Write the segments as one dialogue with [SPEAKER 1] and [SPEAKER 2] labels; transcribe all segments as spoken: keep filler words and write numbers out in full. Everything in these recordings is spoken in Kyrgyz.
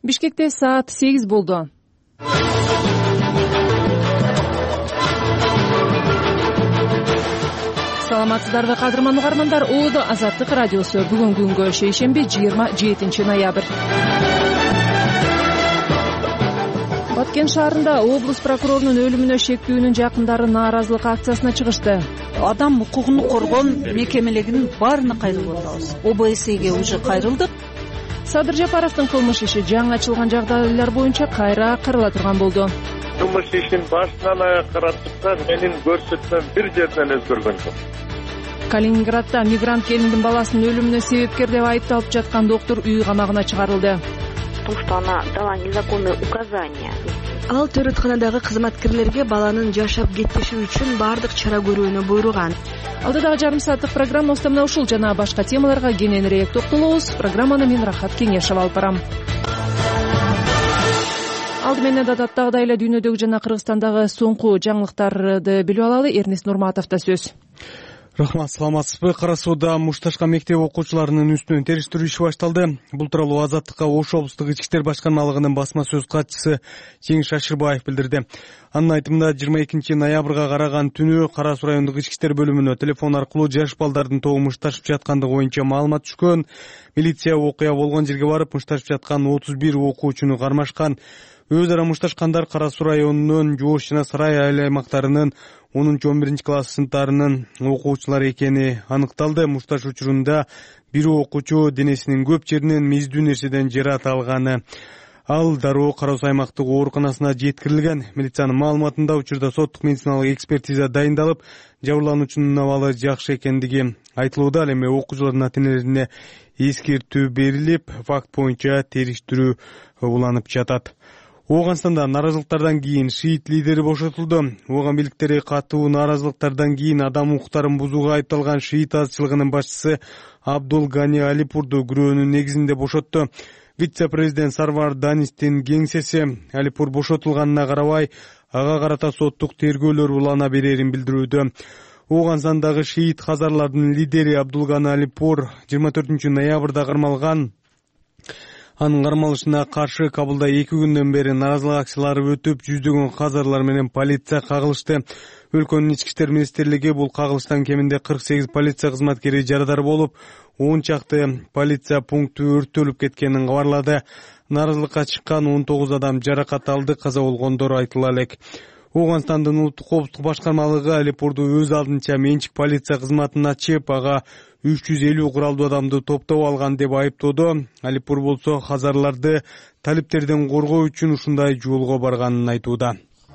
[SPEAKER 1] Бишкекте саат сегиз болду. Саламатсыздарбы кадырман угармандар, Оодо Азаттык радиосу. Бүгүнкү күнгө шейшемби жыйырма жетинчи ноябрь. Баткен шаарында облус прокурорунун өлүмүнө шектүүнүн жакындары нааразылык акциясына чыгышты.
[SPEAKER 2] Адам укугун коргон мекемелеринин баарына кайрылып атабыз. О Б S'ге уже кайрылдык.
[SPEAKER 1] Садыр Жапаровдун кылмыш иши жаңы ачылган жагдайлар боюнча кайра карала турган болду.
[SPEAKER 3] Кылмыш ишин башынан аякка каратса, менин көрсөтмөм бир жерден өзгөргөн жок.
[SPEAKER 1] Калининградда мигрант келиндин баласынын өлүмүнө себепкер деп айыпталып жаткан доктор үй камагына чыгарылды.
[SPEAKER 4] Потому что она дала незаконные указания.
[SPEAKER 5] Ал төрөтканадагы кызматкерлерге баланын жашап кетиши үчүн бардык чара көрүүнү буйруган.
[SPEAKER 1] Алдыдагы жарым сааттык программабызда мына ушул жана башка темаларга кененирээк токтолобуз. Программаны мен Рахат Кеңешева алып барам. Алды менен даттагдагыдай эле дүйнөдөгү жана Кыргызстандагы соңку жаңылыктарды билип алалы. Эрнест Нурматовдо сөз.
[SPEAKER 6] Рахмат, саламатсызбы? Кара Сууда мушташка мектеп окуучуларынын үстүнөн териштирүү иши башталды. Бул тууралуу Азаттыкка Ош облустук ички иштер башкармалыгынын басма сөз катчысы Жеңиш Ашырбаев билдирди. Анын айтымында жыйырма экинчи ноябрга караган түнү Кара Суу райондук ички иштер бөлүмүнө телефон аркылуу жаш балдардын тобу мушташып жаткандыгы боюнча маалымат түшкөн. Милиция окуя болгон жерге барып, мушташып жаткан отуз бир окуучуну кармашкан. Өз ара мушташкандар Кара Суу районунун Жоош жана Сарай айыл аймактарынын онунчу он биринчи класс сыныптарынын окуучулары экени аныкталды. Мушташ учурунда бир окуучу денесинин көп жеринен миздүү нерседен жаракат алганы. Ал дароо Кара Суу аймактык ооруканасына жеткирилген. Милициянын маалыматында учурда соттук медициналык экспертиза дайындалып, жабырлануучунун абалы жакшы экендиги айтылууда. Ал эми окуучулардын ата-энелерине эскертүү берилип, факт боюнча териштирүү уланып жатат. Ооганстанда нааразылыктардан кийин шиит лидери бошотулду. Ооган бийликтери катуу нааразылыктардан кийин адам укуктарын бузууга айыпталган шиит азчылыгынын башчысы Абдул Гани Алипурду күрөөнүн негизинде бошотту. Вице-президент Сарвар Данистин кеңсеси Алипур бошотулганына карабай, ага карата соттук тергөөлөр улана берерин билдирүүдө. Ооганстандагы шиит хазарлардын лидери Абдул Гани Алипур жыйырма төртүнчү ноябрда кармалган. Анын кармалышына каршы Кабулда эки күндөн бери нааразылык акциялары өтүп, жүздөгөн хазарлар менен полиция кагылышты. Өлкөнүн ички иштер министрлиги бул кагылыштан кеминде кырк сегиз полиция кызматкери жарадар болуп, он чакты полиция пункту өрттөлүп кеткенин кабарлады. Нааразылыкка чыккан он тогуз адам жаракат алды, каза болгондор айтыла элек. Ооганстандын улуттук коопсуздук башкармалыгы Алипурду өз алдынча менчик полиция кызматын ачып, ага үч жүз элүү куралдуу адамды топтоп алган деп айыптоодо. Алипур болсо хазарларды талиптерден коргоо үчүн ушундай жолго барганын айтууда.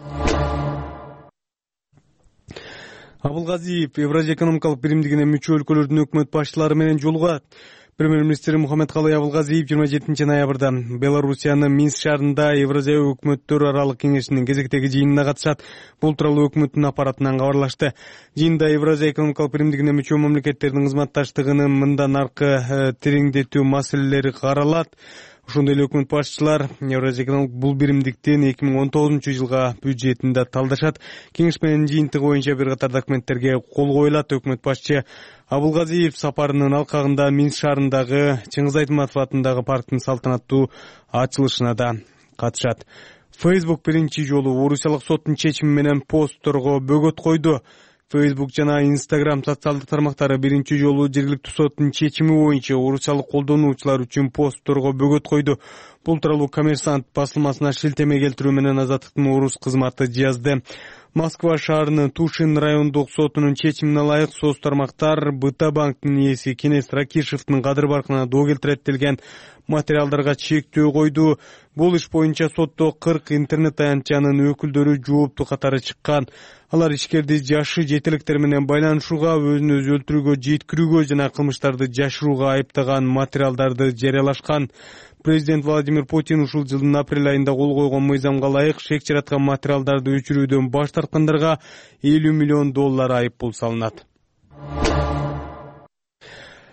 [SPEAKER 6] Абылгазиев Евразия экономикалык биримдигине мүчө өлкөлөрдүн өкмөт башчылары менен жолугат. Премьер-министр Мухаммедкалый Абылгазиев жыйырма жетинчи ноябрда Белоруссиянын Минск шаарында Евразия өкмөттөр аралык кеңешинин кезектеги жыйынына катышат. Бул тууралуу өкмөттүн аппаратынан кабарлашты. Жыйында Евразия экономикалык биримдигине мүчө мамлекеттердин кызматташтыгынын мындан аркы тереңдетүү маселелери каралат. Ошондой эле өкмөт башчылар Евразия экономикалык бул биримдиктин эки миң он тогузунчу жылга бюджетинде талдашат. Кеңеш менен жыйынтыгы боюнча бир катар документтерге кол коюлат. Өкмөт башчы Абылгазиев сапарынын алкагында Минск шаарындагы Чыңгыз Айтматов атындагы парктын салтанаттуу ачылышына да катышат. Facebook биринчи жолу Орусиялык соттун чечими менен постторго бөгөт койду. Facebook жана Instagram социалдык тармактары биринчи жолу жергиликтүү соттун чечими боюнча орусиялык колдонуучулар үчүн постторго бөгөт койду. Бул тууралуу Коммерсант басылмасына шилтеме келтирүү менен Азаттыктын орус кызматы жазды. Москва шаарынын Тушин райондук сотунун чечимине ылайык соц тармактар Быта банктын ээси Кенес Ракишевдин кадыр баркына доо келтирет делген материалдарга чектөө койду. Бул иш боюнча сотто кырк интернет таянчанын өкүлдөрү жооптуу катары чыккан. Алар ишкерди жашы жетеликтер менен байланышууга, өзүн өзү өлтүрүүгө жеткирүүгө жана кылмыштарды жашырууга айыптаган материалдарды жарыялашкан. Президент Владимир Путин ушул жылдын апрель айында кол койгон мыйзамга ылайык шек жараткан материалдарды өчүрүүдөн баш тарткандарга элүү миллион доллар айып пул салынат.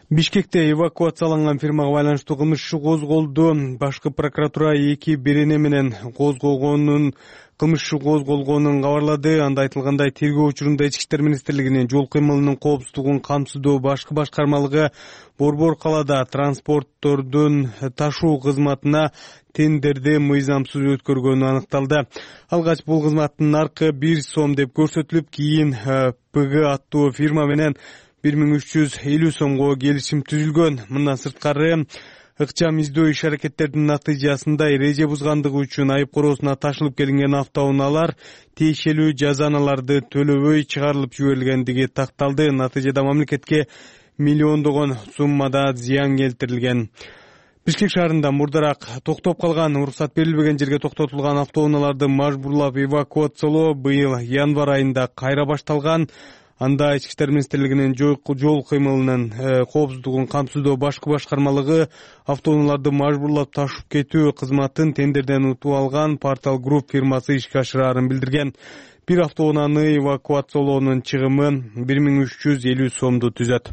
[SPEAKER 6] Бишкекте эвакуацияланган фирмага байланыштуу кылмыш иши козголду. Башкы прокуратура эки берене менен козголгонун кылмыш иши козголгонун кабарлады. Анда айтылгандай, тергөө учурунда Ички иштер министрлигинин жол кыймылынын коопсуздугун камсыздоо башкы башкармалыгы Борбор калаада транспорттордун ташуу кызматына тендерди мыйзамсыз өткөргөнү аныкталды. Алгач бул кызматтын наркы бир сом деп көрсөтүлүп, кийин ПГ аттуу фирма менен бир миң үч жүз элүү сомго келишим түзүлгөн. Мындан сырткары ыкчам издөө иш аракеттердин натыйжасында эреже бузгандыгы үчүн айып короосуна ташылып келинген автоунаалар тиешелүү жазаналарды төлөбөй чыгарылып жиберилгендиги такталды. Натыйжада мамлекетке миллиондогон суммада зыян келтирилген. Бишкек шаарында мурдараак токтоп калган, уруксат берилбеген жерге токтотулган автоунааларды мажбурлап эвакуациялоо быйыл январь айында кайра башталган. Анда Ички иштер министрлигинин жол кыймылынын коопсуздугун камсыздоо башкы башкармалыгы автоунааларды мажбурлап ташып кетүү кызматын тендерден утуп алган Портал Групп фирмасы ишке ашыраарын билдирген. Бир автоунааны эвакуациялоонун чыгымы бир миң үч жүз элүү сомду түзөт.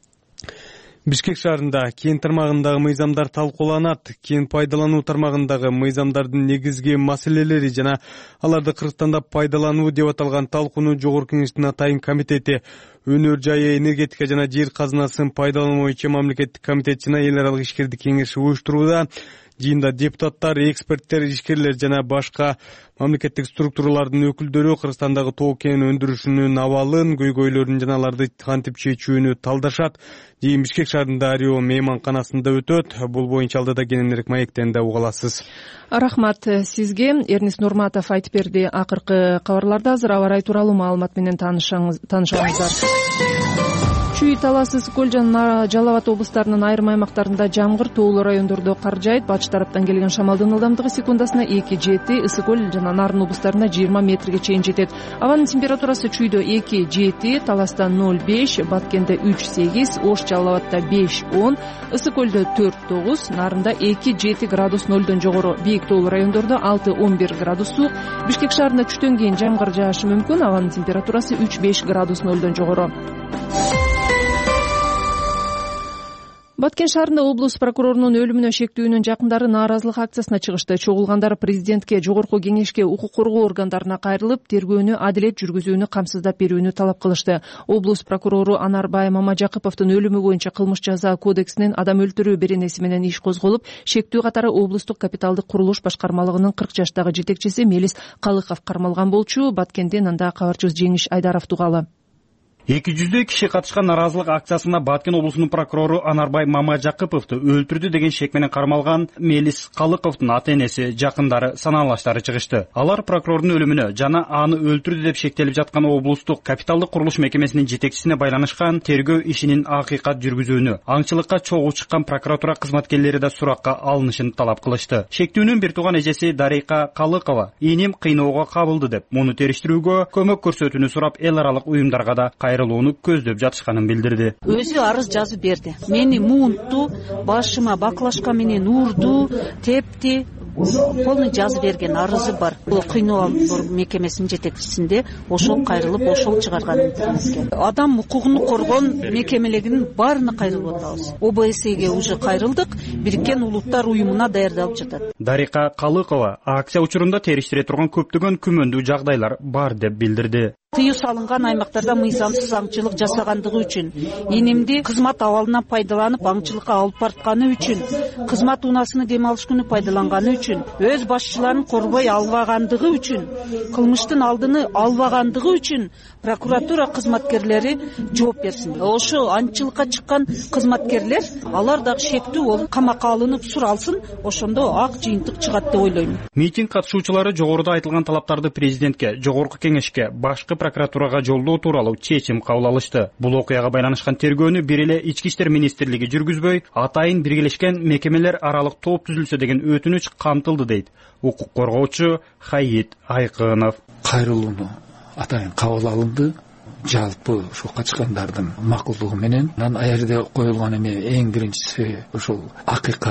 [SPEAKER 6] Бишкек шаарында кен тармагындагы мыйзамдар талкууланат. Кен пайдалануу тармагындагы мыйзамдардын негизги маселелери жана аларды Кыргызстанда пайдалануу деп аталган талкууну Жогорку Кеңештин атайын комитети, өнөр жайы, энергетика жана жер казынасын пайдалануу боюнча мамлекеттик комитет жана эл аралык ишкердик кеңеши уюштурууда. Жыйында депутаттар, эксперттер, ишкерлер жана башка мамлекеттик структуралардын өкүлдөрү Кыргызстандагы тоо кен өндүрүшүнүн абалын, көйгөйлөрүн жана аларды кантип чечүүнү талдашат. Жыйын Бишкек шаарында Арио мейманканасында өтөт. Бул боюнча алдыда кененирээк маектен да уга аласыз.
[SPEAKER 1] Рахмат сизге. Эрнис Нурматов айтып берди. Акыркы кабарларда азыр аба ырайы тууралуу маалымат менен таанышаңыздар. Чүй, Талас, Ысык Көл жана Жалал Абад облустарынын айрым аймактарында жамгыр, тоолуу райондордо кар жаайт. Батыш тараптан келген шамалдын ылдамдыгы секундасына эки жети, Ысык Көл жана Нарын облустарында жыйырма метрге чейин жетет. Абанын температурасы Чүйдө эки жети, Таласта ноль беш, Баткенде үч сегиз, Ош, Жалал Абадта беш он, Ысык Көлдө төрт тогуз, Нарында эки жети градус нолдон жогору. Бийик тоолуу райондордо алты он бир градус суук. Бишкек шаарында түштөн кийин жамгыр жаашы мүмкүн. Абанын температурасы үч беш градус нолдон жогору. Баткен шаарында облус прокурорунун өлүмүнө шектүүнүн жакындары нааразылык акциясына чыгышты. Чогулгандар президентке, Жогорку Кеңешке, укук коргоо органдарына кайрылып, тергөөнү адилет жүргүзүүнү камсыздап берүүнү талап кылышты. Облус прокурору Анарбай Мамажакыповдун өлүмү боюнча кылмыш жаза кодексинин адам өлтүрүү беренеси менен иш козголуп, шектүү катары облустук капиталдык курулуш башкармалыгынын кырк жаштагы жетекчиси Мелис Калыков кармалган болчу. Баткенден анда кабарчыбыз Жеңиш Айдаров тугалы.
[SPEAKER 7] эки жүздөй киши катышкан нааразылык акциясына Баткен облусунун прокурору Анарбай Мамажакыповду өлтүрдү деген шек менен кармалган Мелис Калыковдун ата-энеси, жакындары, санаалаштары чыгышты. Алар прокурордун өлүмүнө жана аны өлтүрдү деп шектелип жаткан облустук капиталдык курулуш мекемесинин жетекчисине байланышкан тергөө ишинин акыйкат жүргүзүүнү, аңчылыкка чогуу чыккан прокуратура кызматкерлери да суракка алынышын талап кылышты. Шектүүнүн бир тууган эжеси Дарика Калыкова иним кыйноого кабылды деп, муну териштирүүгө көмөк көрсөтүүнү сурап эл аралык уюмдарга да кайрылууну көздөп жатышканын билдирди.
[SPEAKER 2] Өзү арыз жазып берди. Мени муунтту, башыма баклашка менен урду, тепти. Полный жазып берген арызы бар. Бул кыйноо мекемесинин жетекчисинде ошол кайрылып, ошол чыгарганын билдирмеске. Адам укугун коргон мекемелеринин баарына кайрылып атабыз. О Б С Ге уже кайрылдык, Бириккен Улуттар уюмуна даярдалып жатат.
[SPEAKER 7] Дарика Калыкова акция учурунда териштире турган көптөгөн күмөндүү жагдайлар бар деп билдирди.
[SPEAKER 2] Тыюу салынган аймактарда мыйзамсыз аңчылык жасагандыгы үчүн, инимди кызмат абалынан пайдаланып аңчылыкка алып бартканы үчүн, кызмат унаасыны дем алыш күнү пайдаланганы үчүн, өз башчыларын корбой албагандыгы үчүн, кылмыштын алдыны албагандыгы үчүн прокуратура кызматкерлери жооп берсин. Ошо аңчылыкка чыккан кызматкерлер, алар дагы шектүү болуп камакка алынып суралсын, ошондо ак жыйынтык чыгат деп ойлойм.
[SPEAKER 7] Митинг катышуучулары жогоруда айтылган талаптарды президентке, Жогорку Кеңешке, башкы прокуратурага жолдоо тууралуу чечим кабыл алышты. Бул окуяга байланышкан тергөөнү бир эле Ички иштер министрлиги жүргүзбөй, атайын биргелешкен мекемелер аралык топ түзүлсө деген өтүнүч камтылды дейт укук коргоочу Хайит Айкынов.
[SPEAKER 8] Кайрылууну атайын кабыл алынды. Жалпы ошол катышкандардын макулдугу менен. Анан аерде коюлган эме эң биринчиси ошол акыйкат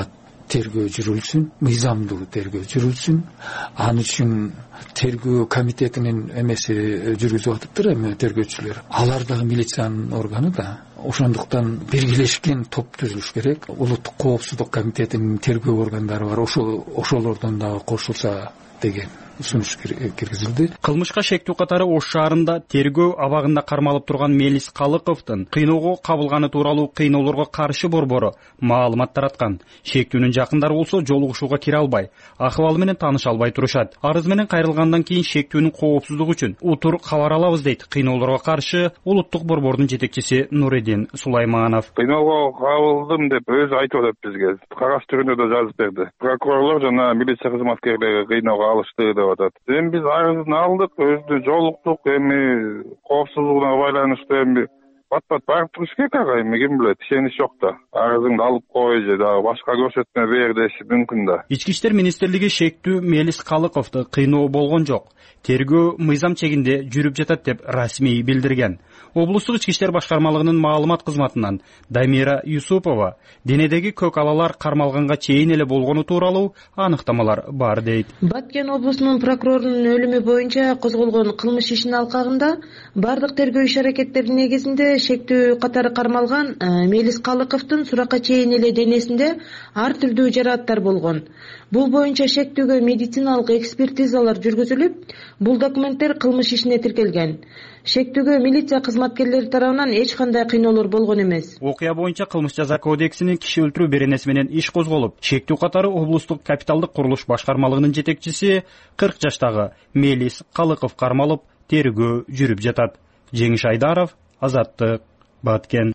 [SPEAKER 8] тергөө жүрүлсүн, мыйзамдуу тергөө жүрүлсүн. Ал үчүн тергөө комитетинин эмеси жүргүзүп атыптыр эми тергөөчүлөр. Алар дагы милициянын органы да. Ошондуктан биргелешкен топ түзүлүш керек. Улуттук коопсуздук комитетинин тергөө органдары бар. Ошол ошолордон дагы кошулса деген сунуш киргизилди.
[SPEAKER 7] Кылмышка шектүү катары Ош шаарында тергөө абагында кармалып турган Мелис Калыковдун кыйноого кабылганы тууралуу кыйноолорго каршы борбору маалымат тараткан. Шектүүнүн жакындары болсо жолугушууга кире албай, акыбалы менен тааныша албай турушат. Арыз менен кайрылгандан кийин шектүүнүн коопсуздугу үчүн утур кабар алабыз дейт кыйноолорго каршы улуттук борбордун жетекчиси Нуредин Сулайманов.
[SPEAKER 3] Кыйноого кабылдым деп өзү айтып атат бизге. Кагаз түрүндө да жазып берди. Прокурорлор жана милиция кызматкерлери кыйноого алышты деп атат. Эми биз арызын алдык, өзү жолуктук, эми коопсуздугуна байланыштуу эми бат-бат барып туруш керек ага, эми ким билет, ишенич жок да. Арызыңды алып кой же дагы башка көрсөтмө бер деши мүмкүн да.
[SPEAKER 7] Ички иштер министрлиги шектүү Мелис Калыковду кыйноо болгон жок, тергөө мыйзам чегинде жүрүп жатат деп расмий билдирген. Облустук ички иштер башкармалыгынын маалымат кызматынан Дамира Юсупова денедеги көк алалар кармалганга чейин эле болгону тууралуу аныктамалар бар дейт.
[SPEAKER 9] Баткен облусунун прокурорунун өлүмү боюнча козголгон кылмыш ишинин алкагында бардык тергөө иш-аракеттеринин негизинде шектүү катары кармалган Мелис Калыковдун суракка чейин эле денесинде ар түрдүү жарааттар болгон. Бул боюнча шектүүгө медициналык экспертизалар жүргүзүлүп, бул документтер кылмыш ишине тиркелген. Шектүүгө милиция кызматкерлери тарабынан эч кандай кыйноолор болгон эмес.
[SPEAKER 7] Окуя боюнча кылмыш жаза кодексинин киши өлтүрүү беренеси менен иш козголуп, шектүү катары облустук капиталдык курулуш башкармалыгынын жетекчиси кырк жаштагы Мелис Калыков кармалып, тергөө жүрүп жатат. Жеңиш Айдаров, Азаттык, Баткен.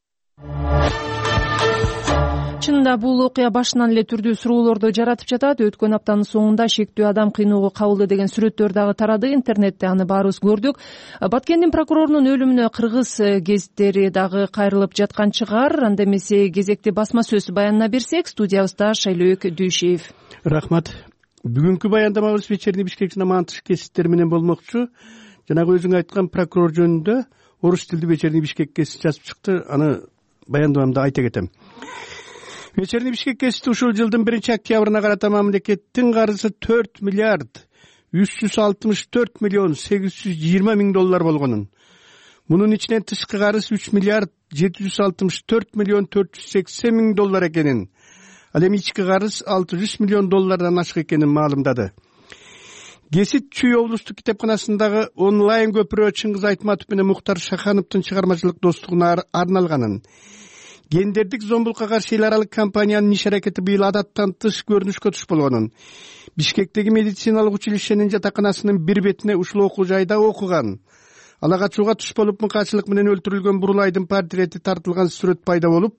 [SPEAKER 1] Чынында бул окуя башынан эле түрдүү суроолорду жаратып жатат. Өткөн аптанын соңунда шектүү адам кыйноого кабылды деген сүрөттөр дагы тарады. Интернетте аны баарыбыз көрдүк. Баткендин прокурорунун өлүмүнө кыргыз гезиттери дагы кайрылып жаткан чыгар. Анда эмесе кезекти басма сөз баянына берсек, студиябызда Шайлөөк Дүйшеев.
[SPEAKER 10] Рахмат. Бүгүнкү баяндамабыз вечерний Бишкек жана Мантыш кесиптери менен болмокчу. Жанагы өзүң айткан прокурор жөнүндө орус тилдүү вечерний Бишкек кесип жазып чыкты. Аны баяндамамда айта кетем. Вечерний Бишкек кесипти ушул жылдын биринчи октябрына карата мамлекеттин карызы төрт миллиард үч жүз алтымыш төрт миллион сегиз жүз жыйырма миң доллар болгонун. Мунун ичинен тышкы карыз үч миллиард жети жүз алтымыш төрт миллион төрт жүз сексен миң доллар экенин, ал эми ички карыз алты жүз миллион доллардан ашык экенин маалымдады. Кесип Чүй облустук китепканасындагы онлайн көпүрө Чыңгыз Айтматов менен Муктар Шахановдун чыгармачылык достугуна арналганын, гендердик зомбулукка каршы эл аралык кампаниянын иш-аракети быйыл адаттан тыш көрүнүшкө туш болгонун, Бишкектеги медициналык училищенин жатаканасынын бир бетине ушул окуу жайда окуган, ала качууга туш болуп мыкаачылык менен өлтүрүлгөн Бурулайдын портрети тартылган сүрөт пайда болуп,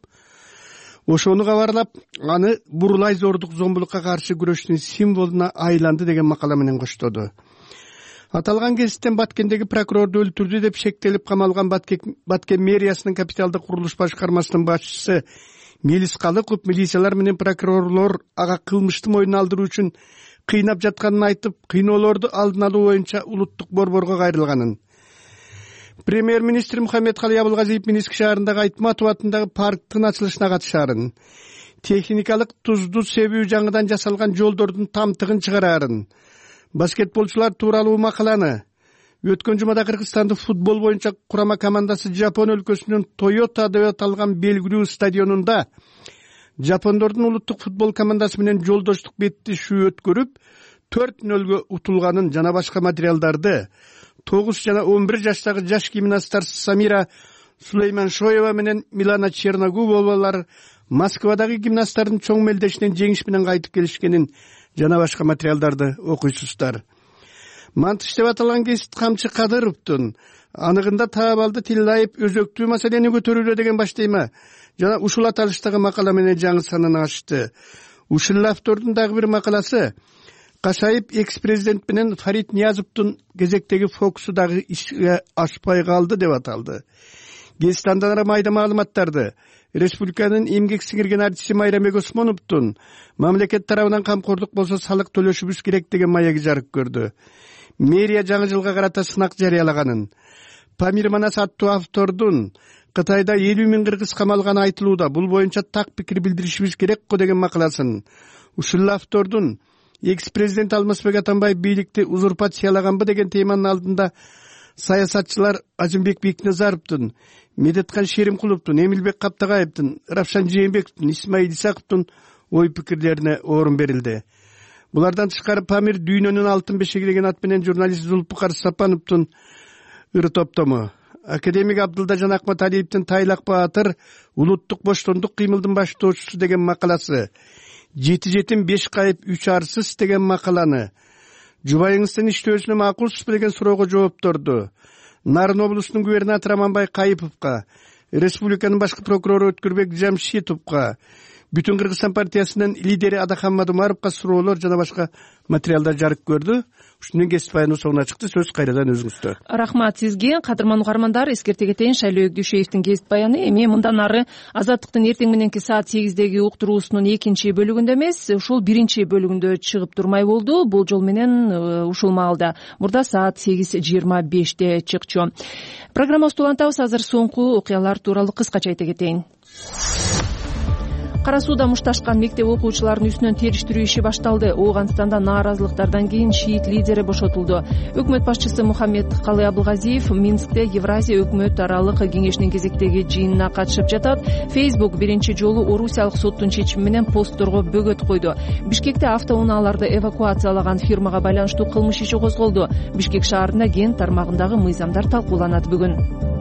[SPEAKER 10] ошону кабарлап, аны Бурулай зордук зомбулукка каршы күрөштүн символуна айланды деген макала менен коштоду. Аталган кесиптен Баткендеги прокурорду өлтүрдү деп шектелип камалган Баткен мэриясынын капиталдык курулуш башкармасынын башчысы Мелис Калыков милициялар менен прокурорлор ага кылмышты мойнуна алдыруу үчүн кыйнап жатканын айтып, кыйноолорду алдын алуу боюнча улуттук борборго кайрылганын. Премьер-министр Мухаммедкалый Абылгазиев Минск шаарындагы Айтматов атындагы парктын ачылышына катышаарын, техникалык тузду себүү жаңыдан жасалган жолдордун тамтыгын чыгараарын, баскетболчулар тууралуу макаланы, өткөн жумада Кыргызстандын футбол боюнча курама командасы Жапон өлкөсүнүн Toyota деп аталган белгилүү стадионунда жапондордун улуттук футбол командасы менен жолдоштук беттешүү өткөрүп, төрт нөлгө утулганын жана башка материалдарды тогуз жана он бир жаштагы жаш гимнасттар Самира Сулейманшоева менен Милана Черногубовалар Москвадагы гимнасттардын чоң мелдешинен жеңиш менен кайтып келишкенин жана башка материалдарды окуйсуздар. Мантыш деп аталган кесип Камчы Кадыровдун аныгында Таабалды Тилдаев өзөктүү маселени көтөрүүдө деген баштайма жана ушул аталыштагы макала менен жаңы санын ачты. Ушул автордун дагы бир макаласы Кашайып экс-президент менен Фарид Ниязовдун кезектеги фокусу дагы ишке ашпай калды деп аталды. Кесиптен майда маалыматтарды республиканын эмгек сиңирген артисти Майрамбек Осмоновдун мамлекет тарабынан камкордук болсо салык төлөшүбүз керек деген маеги жарык көрдү. Мэрия жаңы жылга карата сынак жарыялаганын, Памир Манас аттуу автордун Кытайда элүү миң кыргыз камалганы айтылууда, бул боюнча так пикир билдиришибиз керек го деген макаласын, ушул автордун экс президент Алмазбек Атамбаев бийликти узурпациялаганбы деген теманын алдында саясатчылар Ажымбек Бекназаровдун, Медетхан Шеримкуловдун, Эмилбек Каптагаевдин, Равшан Жээнбековдун, Исмаил Исаковдун ой пикирлерине орун берилди. Булардан тышкары Памир дүйнөнүн алтын бешеги деген ат менен журналист Зулпукар Сапановдун ыры топтому, академик Абдылда Жан Акматалиевдин Тайлак Баатыр улуттук боштондук кыймылдын баштоочусу деген макаласы, жети жетим беш кайып үч арсыз деген макаланы, жубайыңыздын иштөөсүнө макулсузбу деген суроого жоопторду, Нарын облусунун губернатору Аманбай Кайыповго, республиканын башкы прокурору Өткүрбек Жамшитовго, Бүтүн Кыргызстан партиясынын лидери Адахан Мадумаровго суроолор жана башка материалдар жарык көрдү. Ушунун кесип баянуу соңуна чыкты. Сөз кайрадан өзүңүздө.
[SPEAKER 1] Рахмат сизге. Кадырман угармандар, эскерте кетейин, Шайлоо Өкдүшеевдин кесип баяны эми мындан ары Азаттыктын эртең мененки саат сегиздеги уктуруусунун экинчи бөлүгүндө эмес, ушул биринчи бөлүгүндө чыгып турмай болду. Бул жол менен ушул маалда мурда саат сегиз жыйырма беште чыкчу. Программабызды улантабыз. Азыр соңку окуялар тууралуу кыскача айта кетейин. Кара Сууда мушташкан мектеп окуучуларынын үстүнөн териштирүү иши башталды. Ооганстанда нааразылыктардан кийин шиит лидери бошотулду. Өкмөт башчысы Мухаммед Калы Абылгазиев Минскте Евразия өкмөт аралык кеңешинин кезектеги жыйынына катышып жатат. Facebook биринчи жолу Орусиялык соттун чечими менен постторго бөгөт койду. Бишкекте автоунааларды эвакуациялаган фирмага байланыштуу кылмыш иши козголду. Бишкек шаарында ген тармагындагы мыйзамдар талкууланат бүгүн.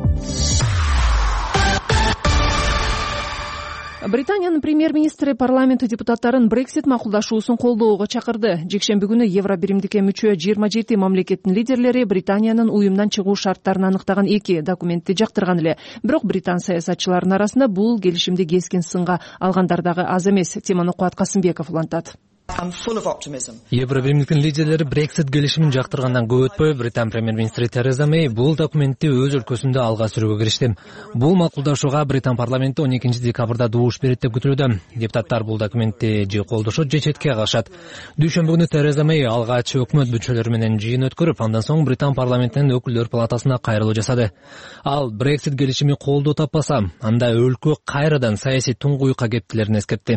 [SPEAKER 1] Британиянын премьер-министри парламент депутаттарын Брексит макулдашуусун колдоого чакырды. Жекшемби күнү Евробиримдикке мүчө жыйырма жети мамлекеттин лидерлери Британиянын уюмдан чыгуу шарттарын аныктаган эки документти жактырган эле. Бирок британ саясатчыларынын арасында бул келишимди кескин сынга алгандар дагы аз эмес. Теманы Кубат Касымбеков улантат.
[SPEAKER 11] Евробиримдиктин лидерлери Брексит келишимин жактыргандан көп өтпөй Британ премьер-министри Тереза Мэй бул документти өз өлкөсүндө алга сүрүүгө киришти. Бул макулдашууга Британ парламенти он экинчи декабрда добуш берет деп күтүлүүдө. Депутаттар бул документти же колдошот, же четке кагышат. Дүйшөмбү күнү Тереза Мэй алгач өкмөт мүчөлөрү менен жыйын өткөрүп, андан соң Британ парламентинин өкүлдөр палатасына кайрылуу жасады. Ал Брексит келишими колдоо таппаса, анда өлкө кайрадан саясий туңгуюкка кептилерин эскертти.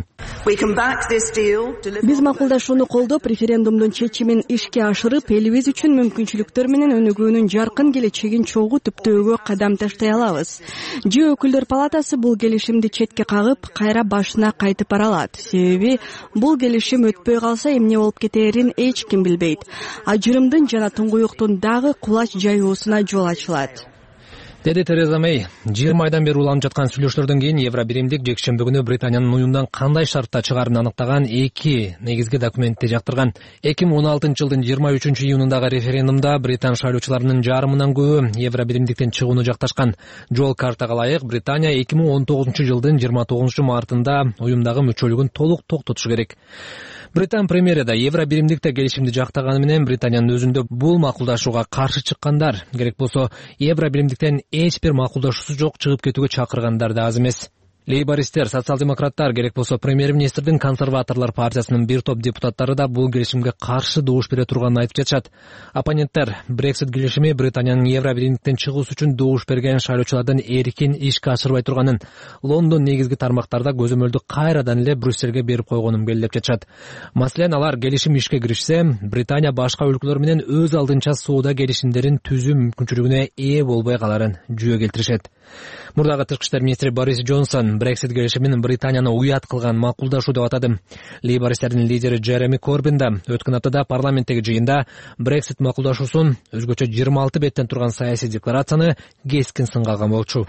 [SPEAKER 5] Биз макулдашууну колдоп, референдумдун чечимин ишке ашырып, элибиз үчүн мүмкүнчүлүктөр менен өнүгүүнүн жаркын келечегин чогуу түптөөгө кадам таштай алабыз. Же өкүлдөр палатасы бул келишимди четке кагып, кайра башына кайтып бара алат. Себеби бул келишим өтпөй калса эмне болуп кетерин эч ким билбейт. Ажырымдын жана туңгуюктун дагы кулач жаюусуна жол ачылат,
[SPEAKER 11] деди Тереза Мэй. жыйырма айдан бери уланып жаткан сүйлөшүүлөрдөн кийин Евробиримдик жекшемби күнү Британиянын уюмдан кандай шартта чыгаарын аныктаган эки негизги документти жактырган. эки миң он алтынчы жылдын жыйырма үчүнчү июнундагы референдумда Британ шайлоочуларынын жарымынан көбү Евробиримдиктен чыгууну жакташкан. Жол картага ылайык Британия эки миң он тогузунчу жылдын жыйырма тогузунчу мартында уюмдагы мүчөлүгүн толук токтотушу керек. Британ премьери да Евробиримдикте келишимди жактаганы менен Британиянын өзүндө бул макулдашууга каршы чыккандар, керек болсо Евробиримдиктен эч бир макулдашуусу жок чыгып кетүүгө чакыргандар да аз эмес. Лейбористер, социал-демократтар, керек болсо премьер-министрдин консерваторлор партиясынын бир топ депутаттары да бул келишимге каршы добуш бере турганын айтып жатышат. Оппоненттер Брексит келишими Британиянын Евробиримдиктен чыгуусу үчүн добуш берген шайлоочулардан эркин ишке ашырбай турганын, Лондон негизги тармактарда көзөмөлдү кайрадан эле Брюссельге берип койгонун белгилеп жатышат. Маселен, алар келишим ишке киришсе, Британия башка өлкөлөр менен өз алдынча соода келишимдерин түзүү мүмкүнчүлүгүнө ээ болбой каларын жүйө келтиришет. Мурдагы тышкы иштер министри Борис Джонсон Брексит келишимин Британияны уят кылган макулдашуу деп атады. Лейбористтердин лидери Джереми Корбин да өткөн аптада парламенттеги жыйында Брексит макулдашуусун, өзгөчө жыйырма алты беттен турган саясий декларацияны кескин сынга алган болчу.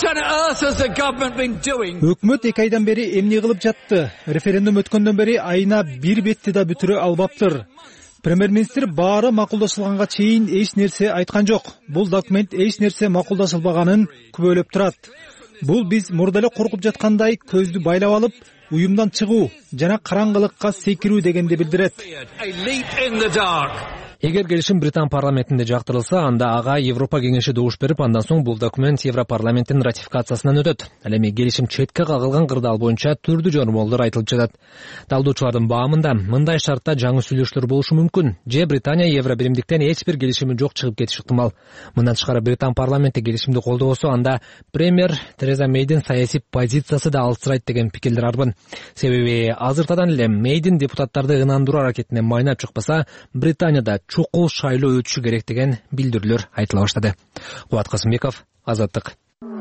[SPEAKER 12] Өкмөт эки айдан бери эмне кылып жатты? Референдум өткөндөн бери айына бир бетти да бүтүрө албаптыр. Премьер-министр баары макулдашылганга чейин эч нерсе айткан жок. Бул документ эч нерсе макулдашылбаганын күбөлөп турат. Бул биз мурда эле коркуп жаткандай көздү байлап алып, уюмдан чыгуу жана караңгылыкка секирүү дегенди билдирет.
[SPEAKER 11] Эгер келишим Британ парламентинде жактырылса, анда ага Европа кеңеши добуш берип, андан соң бул документ Европарламенттин ратификациясынан өтөт. Ал эми келишим четке кагылган кырдаал боюнча түрдүү жормолдор айтылып жатат. Талдоочулардын баамында мындай шартта жаңы сүйлөшүүлөр болушу мүмкүн, же Британия Евро биримдиктен эч бир келишими жок чыгып кетиши ыктымал. Мындан тышкары Британ парламенти келишимди колдобосо, анда премьер Тереза Мейдин саясий позициясы да алсырайт деген пикирлер арбын. Себеби азыртадан эле Мейдин депутаттарды ынандыруу аракетине майнап чыкпаса, Британияда чукул шайлоо өтүшү керек деген билдирүүлөр айтыла баштады. Кубат Касымбеков, Азаттык.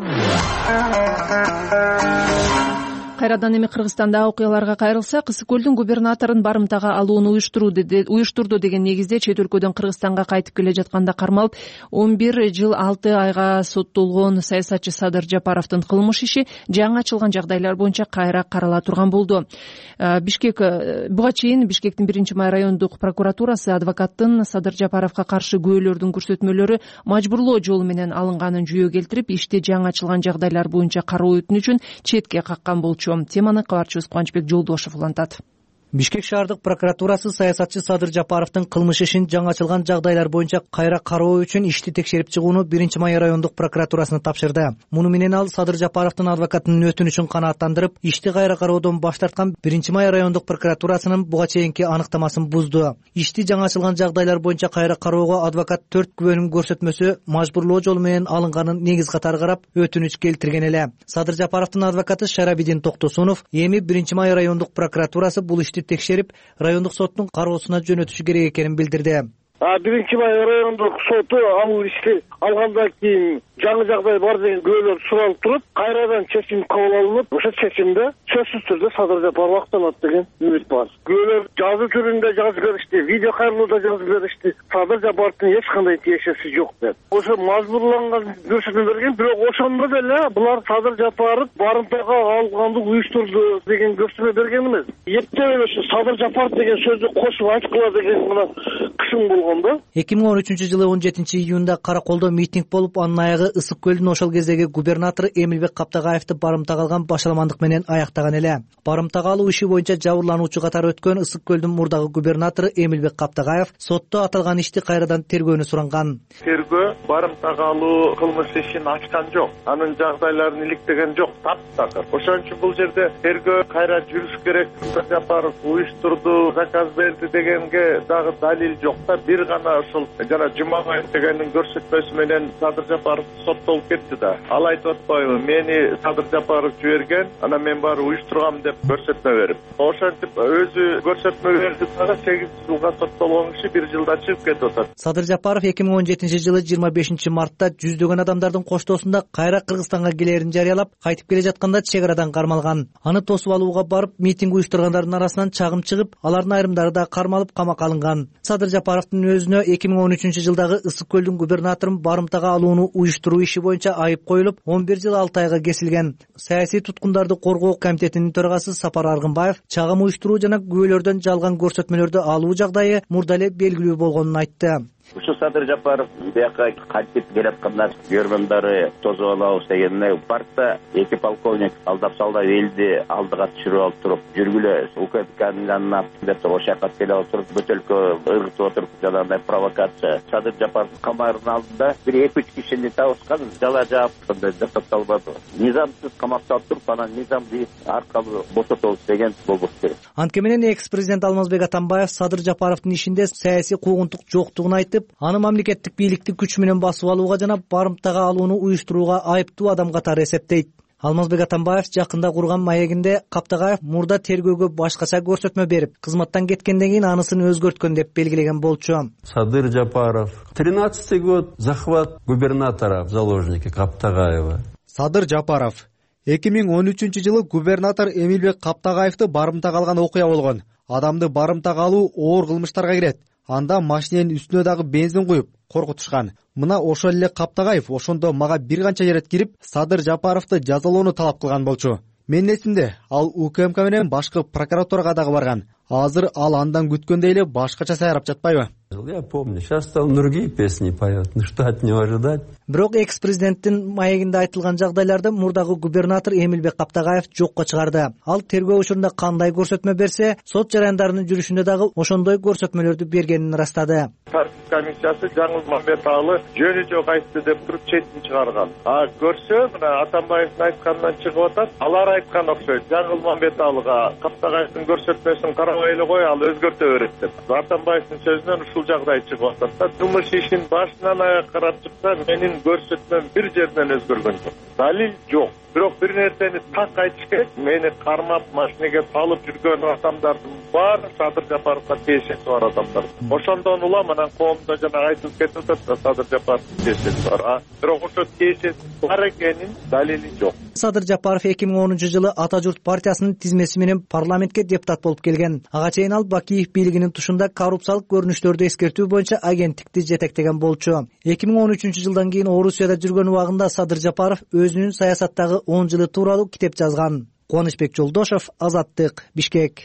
[SPEAKER 1] Кайрадан эми Кыргызстанда окуяларга кайрылсак, Ысык көлдүн губернаторун барымтага алууну уюштурду деген негизде чет өлкөдөн Кыргызстанга кайтып келе жатканда кармалып, он бир жыл алты айга соттолгон саясатчы Садыр Жапаровдун кылмыш иши жаңы ачылган жагдайлар боюнча кайра карала турган болду. Бишкек буга чейин Бишкектин биринчи май райондук прокуратурасы адвокаттын Садыр Жапаровго каршы күбөлөрдүн көрсөтмөлөрү мажбурлоо жолу менен алынганын жүйө келтирип, ишти жаңы ачылган жагдайлар боюнча кароо өтүнүчүн четке каккан болчу. Теманы кабарчыбыз Кубанычбек Жолдошев улантат.
[SPEAKER 13] Бишкек шаардык прокуратурасы саясатчы Садыр Жапаровдун кылмыш ишин жаңы ачылган жагдайлар боюнча кайра кароо үчүн ишти текшерип чыгууну биринчи май райондук прокуратурасына тапшырды. Муну менен ал Садыр Жапаровдун адвокатынын өтүнүчүн канааттандырып, ишти кайра кароодон баш тарткан биринчи май райондук прокуратурасынын буга чейинки аныктамасын бузду. Ишти жаңы ачылган жагдайлар боюнча кайра кароого адвокат төрт күбөнүн көрсөтмөсү мажбурлоо жолу менен алынганын негиз катары карап өтүнүч келтирген эле. Садыр Жапаровдун адвокаты Шарабидин Токтосунов эми биринчи май райондук прокуратурасы бул ишти текшерип, райондук соттун кароосуна жөнөтүшү керек экенин билдирди.
[SPEAKER 14] биринчи май райондук соту ал ишти алгандан кийин жаңы жагдай бар деген күбөлөр суралып туруп, кайрадан чечим кабыл алынып, ошо чечимде сөзсүз түрдө Садыр Жапаров актанат деген үмүт бар. Күбөлөр жазуу түрүндө жазып беришти, видео кайрылууда жазып беришти. Садыр Жапаровдун эч кандай тиешеси жок деп. Ошо мажбурланган көрсөтмө берген, бирок ошондо деле булар Садыр Жапаров барымтага алганды уюштурду деген көрсөтмө берген эмес. Эптеп ошо Садыр Жапаров деген сөздү кошуп айткыла деген мына кышым болгондо.
[SPEAKER 13] эки миң он үчүнчү жылы он жетинчи июнда Караколдо митинг болуп, анын аягы Ысык көлдүн ошол кездеги губернатору Эмилбек Каптагаевди барымтага алган башаламандык менен аяктаган эле. Барымтага алуу иши боюнча жабырлануучу катары өткөн Ысык көлдүн мурдагы губернатору Эмилбек Каптагаев сотто аталган ишти кайрадан тергөөнү суранган.
[SPEAKER 15] Тергөө барымтага алуу кылмыш ишин ачкан жок, анын жагдайларын иликтеген жок, таптакыр. Ошон үчүн бул жерде тергөө кайра жүрүш керек. Жапаров уюштурду, заказ берди дегенге дагы далил жок да, бир гана ушул жана Жумагай дегендин көрсөтмөсү менен Садыр Жапаров соттолуп кетти да. Ал айтып атпайбы, мени Садыр Жапаров жиберген, анан мен баары уюштургам деп көрсөтмө берип. Ошентип өзү көрсөтмө берди дагы сегиз жылга соттолгон киши бир жылда чыгып кетип атат.
[SPEAKER 13] Садыр Жапаров эки миң он жетинчи жылы жыйырма бешинчи мартта жүздөгөн адамдардын коштоосунда кайра Кыргызстанга келерин жарыялап, кайтып келе жатканда чек арадан кармалган. Аны тосуп алууга барып, митинг уюштургандардын арасынан чагым чыгып, алардын айрымдары да кармалып камакка алынган. Садыр Жапаровдун өзүнө эки миң он үчүнчү жылдагы Ысык көлдүн губернаторун барымтага алууну уюштуруу иши боюнча айып коюлуп, он бир жыл алты айга кесилген. Саясий туткундарды коргоо комитетинин төрагасы Сапар Аргынбаев чагым уюштуруу жана күбөлөрдөн жалган көрсөтмөлөрдү алуу жагдайы мурда эле белгилүү болгонун айтты.
[SPEAKER 16] Ушу Садыр Жапаров бияка кантип келатканда көргөндөрү тосуп алабыз дегенде паркта эки полковник алдап салдап элди алдыга түшүрүп алып туруп жүргүлө УКМКнын жанына деп ошакка келип алып туруп бөтөлкө ыргытып отуруп жанагындай провокация. Садыр Жапаров камеранын алдында бир эки үч кишини табышкан, жала жаап андай жасап салбады. Низамсыз камакта алып туруп, анан низамды аркалуу бошотобуз деген болбош керек.
[SPEAKER 13] Анткени менен экс-президент Алмазбек Атамбаев Садыр Жапаровдун ишинде саясий куугунтук жоктугун айтып, аны мамлекеттик бийликти күч менен басып алууга жана барымтага алууну уюштурууга айыптуу адам катары эсептейт. Алмазбек Атамбаев жакында курган маегинде Каптагаев мурда тергөөгө башкача көрсөтмө берип, кызматтан кеткенден кийин анысын өзгөрткөн деп белгилеген болчу.
[SPEAKER 17] Садыр Жапаров. тринадцатый год захват губернатора в заложники Каптагаева.
[SPEAKER 12] Садыр Жапаров. эки миң он үчүнчү жылы губернатор Эмилбек Каптагаевди барымтага алган окуя болгон. Адамды барымтага алуу оор кылмыштарга кирет. Анда машиненин үстүнө дагы бензин куюп коркутушкан. Мына ошол эле Каптагаев ошондо мага бир канча ирет кирип, Садыр Жапаровду жазалоону талап кылган болчу. Менин эсимде, ал УКМК менен башкы прокуратурага дагы барган. Азыр ал андан күткөндөй эле башкача сайрап жатпайбы?
[SPEAKER 17] Я помню. Сейчас стал другие песни поет. Ну что от него ожидать?
[SPEAKER 13] Бирок экс президенттин маегинде айтылган жагдайларды мурдагы губернатор Эмилбек Каптагаев жокко чыгарды. Ал тергөө учурунда кандай көрсөтмө берсе, сот жарандарынын жүрүшүндө дагы ошондой көрсөтмөлөрдү бергенин ырастады.
[SPEAKER 15] Тартип комиссиясы Жаңылмамбет Аалы жөнү жок айтты деп туруп четин чыгарган. А көрсө, мына Атамбаевдин айтканынан чыгып атат. Алар айткан окшойт. Жаңылмамбет Ааlıга Каптагаевдин көрсөтмөсүн карабай эле кой, ал өзгөртө берет деп. Атамбаевдин сөзүнөн ушул жагдай чыгып атат да. Кылмыш ишин башынан аяк карап чыкса, менин көрсөтмөм бир жерден өзгөргөн жок. Далил жок. Бирок бир нерсени так айтыш керек. Мени кармап машинеге салып жүргөн адамдардын баары Садыр Жапаровго тиешеси бар адамдар. Ошондон улам анан коомдо жана айтылып кетип атат да Садыр Жапаровдун тиешеси бар. А бирок ошо тиешеси бар экенин далили жок.
[SPEAKER 13] Садыр Жапаров эки миң онунчу жылы Ата журт партиясынын тизмеси менен парламентке депутат болуп келген. Ага чейин ал Бакиев бийлигинин тушунда коррупциялык көрүнүштөрдү эскертүү боюнча агенттикти жетектеген болчу. эки миң он үчүнчү жылдан кийин Орусияда жүргөн убагында Садыр Жапаров өзүнүн саясаттагы он жылы тууралуу китеп жазган. Кубанычбек Жолдошов, Азаттык, Бишкек.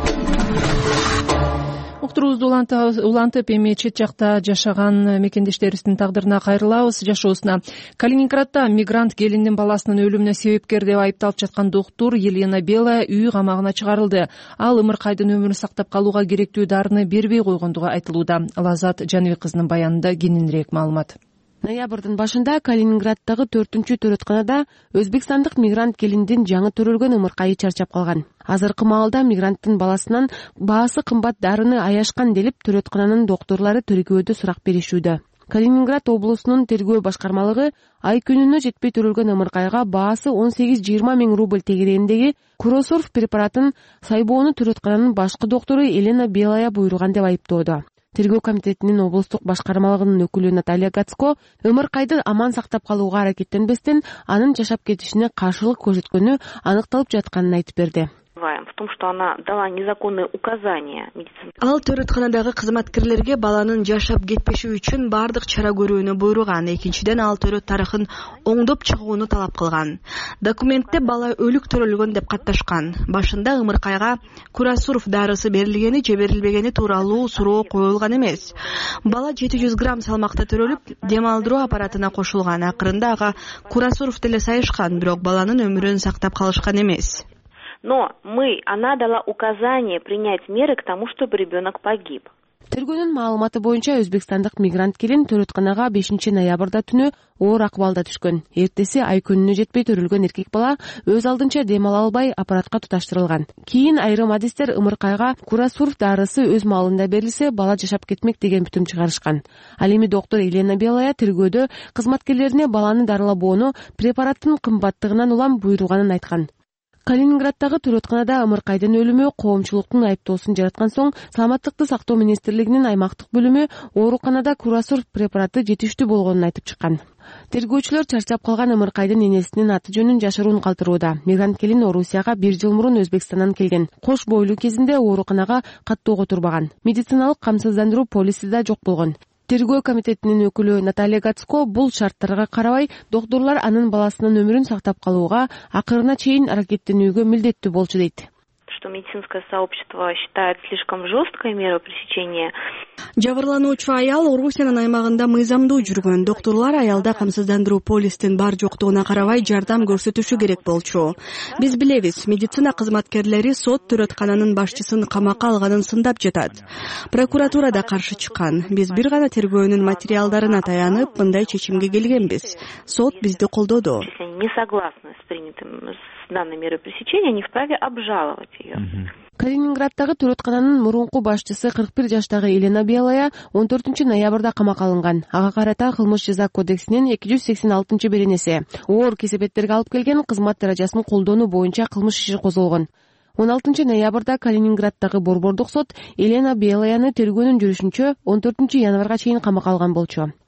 [SPEAKER 1] Уктуруубузду улантып, эми чет жакта жашаган мекендештерибиздин тагдырына кайрылабыз. Жашоосуна Калининградда мигрант келиндин баласынын өлүмүнө себепкер деп айыпталып жаткан доктур Елена Белая үй камагына чыгарылды. Ал ымыркайдын өмүрүн сактап калууга керектүү дарыны бербей койгондугу айтылууда. Лазат Жаныбек кызынын баянында кененирээк маалымат.
[SPEAKER 18] Ноябрдын башында Калининграддагы төртүнчү төрөтканада өзбекстандык мигрант келиндин жаңы төрөлгөн ымыркайы чарчап калган. Азыркы маалда мигранттын баласынан баасы кымбат дарыны аяшкан делип төрөткананын докторлору тергөөдө сурак беришүүдө. Калининград облусунун тергөө башкармалыгы ай күнүнө жетпей төрөлгөн ымыркайга баасы он сегиз жыйырма миң рубль тегерегиндеги Куросорф препаратын сайбоону төрөткананын башкы доктору Елена Белая буйруган деп айыптоодо. Тергөө комитетинин облустук башкармалыгынын өкүлү Наталья Гацко ымыркайды аман сактап калууга аракеттенбестен анын жашап кетишине каршылык көрсөткөнү аныкталып жатканын айтып берди.
[SPEAKER 4] В том, что она дала незаконные указания медицинским.
[SPEAKER 5] Ал төрөтканадагы кызматкерлерге баланын жашап кетпеши үчүн бардык чара көрүүнү буйруган. Экинчиден ал төрөт тарыхын оңдоп чыгууну талап кылган. Документте бала өлүк төрөлгөн деп катташкан. Башында ымыркайга Курасурф дарысы берилгени же берилбегени тууралуу суроо коюлган эмес. Бала жети жүз грамм салмакта төрөлүп, дем алдыруу аппаратына кошулган. Акырында ага Курасурф деле сайышкан, бирок баланын өмүрүн сактап калышкан эмес.
[SPEAKER 4] Но мы, она дала указание принять меры к тому, чтобы ребенок погиб.
[SPEAKER 18] Тергөөнүн маалыматы боюнча өзбекстандык мигрант келин төрөтканага бешинчи ноябрда түнү оор акыбалда түшкөн. Эртеси ай күнүнө жетпей төрөлгөн эркек бала өз алдынча дем ала албай аппаратка туташтырылган. Кийин айрым адистер ымыркайга Курасурф дарысы өз маалында берилсе, бала жашап кетмек деген бүтүм чыгарышкан. Ал эми доктор Елена Белая тергөөдө кызматкерлерине баланы дарылабоону препараттын кымбаттыгынан улам буйруганын айткан. Калининграддагы төрөтканада ымыркайдын өлүмү коомчулуктун айыптоосун жараткан соң, Саламаттыкты сактоо министрлигинин аймактык бөлүмү ооруканада Курасурф препараты жетиштүү болгонун айтып чыккан. Тергөөчүлөр чарчап калган ымыркайдын энесинин аты жөнүн жашыруун калтырууда. Мигрант келин Орусияга бир жыл мурун Өзбекстандан келген. Кош бойлуу кезинде ооруканага каттоого турбаган. Медициналык камсыздандыруу полиси да жок болгон. Тергөө комитетинин өкүлү Наталья Гацко бул шарттарга карабай, докторлор анын баласынын өмүрүн сактап калууга акырына чейин аракеттенүүгө милдеттүү болчу дейт.
[SPEAKER 4] Что медицинское сообщество считает слишком жесткой мерой пресечения.
[SPEAKER 5] Жабырлануучу аял Орусиянын аймагында мыйзамдуу жүргөн. Докторлор аялда камсыздандыруу полистин бар жоктугуна карабай жардам көрсөтүшү керек болчу. Биз билебиз, медицина кызматкерлери сот төрөткананын башчысын камакка алганын сындап жатат. Прокуратура да каршы чыккан. Биз бир гана тергөөнүн материалдарына таянып, мындай чечимге келгенбиз. Сот бизди колдоду.
[SPEAKER 4] Не согласны с принятым с данной мерой пресечения, они вправе обжаловать ее.
[SPEAKER 18] Калининграддагы төрөткананын мурунку башчысы кырк бир жаштагы Елена Белая он төртүнчү ноябрда камакка алынган. Ага карата кылмыш жаза кодексинин эки жүз сексен алтынчы беренеси оор кесепеттерге алып келген кызмат даражасын колдонуу боюнча кылмыш иши козголгон. он алтынчы ноябрда Калининграддагы борбордук сот Елена Белаяны тергөөнүн жүрүшүнчө он төртүнчү январга чейин камакка алган болчу.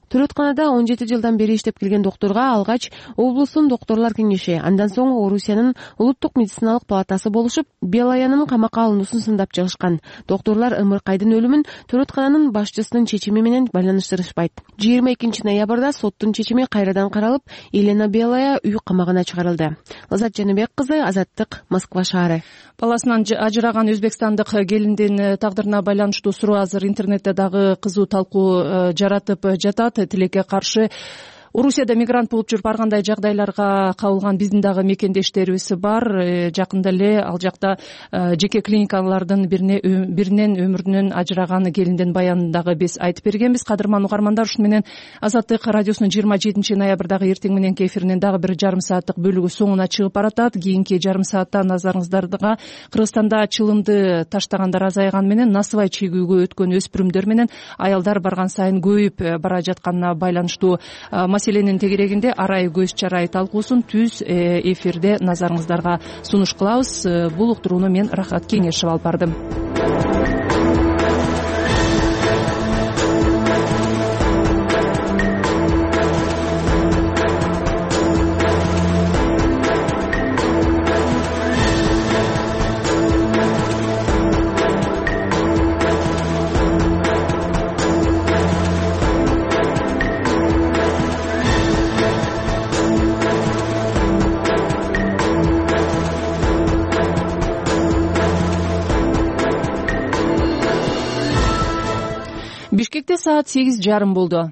[SPEAKER 18] төрөтканада он жети жылдан бери иштеп келген доктурга алгач облустун докторлор кеңеши, андан соң Орусиянын улуттук медициналык палатасы болушуп, Белаянын камакка алынуусун сындап чыгышкан. Доктурлар Ымыркайдын өлүмүн төрөткананын башчысынын чечими менен байланыштырышпайт. жыйырма экинчи ноябрда соттун чечими кайрадан каралып, Елена Белая үй камагына чыгарылды. Лазат Жаныбек кызы, Азаттык, Москва шаары.
[SPEAKER 1] Баласынан ажыраган өзбекстандык келиндин тагдырына байланыштуу суроо азыр интернетте дагы кызуу талкуу жаратып жатат. Тилекке каршы Орусияда мигрант болуп жүрүп ар кандай жагдайларга кабылган биздин дагы мекендештерибиз бар. Жакында эле ал жакта жеке клиникалардын бирине биринен өмүрүнөн ажыраган келиндин баянын дагы биз айтып бергенбиз. Кадырман угармандар, ушуну менен Азаттык радиосунун жыйырма жетинчи ноябрдагы эртең мененки эфиринин дагы бир жарым сааттык бөлүгү соңуна чыгып баратат. Кийинки жарым саатта назарыңыздарга Кыргызстанда чылымды таштагандар азайганы менен насыбай чегүүгө өткөн өспүрүмдөр менен аялдар барган сайын көбөйүп бара жатканына байланыштуу маселенин тегерегинде арай көз чарай талкуусун түз эфирде назарыңыздарга сунуш кылабыз. Бул уктурууну мен Рахат Кеңешев алып бардым. Бишкекте саат сегиз жарым болду.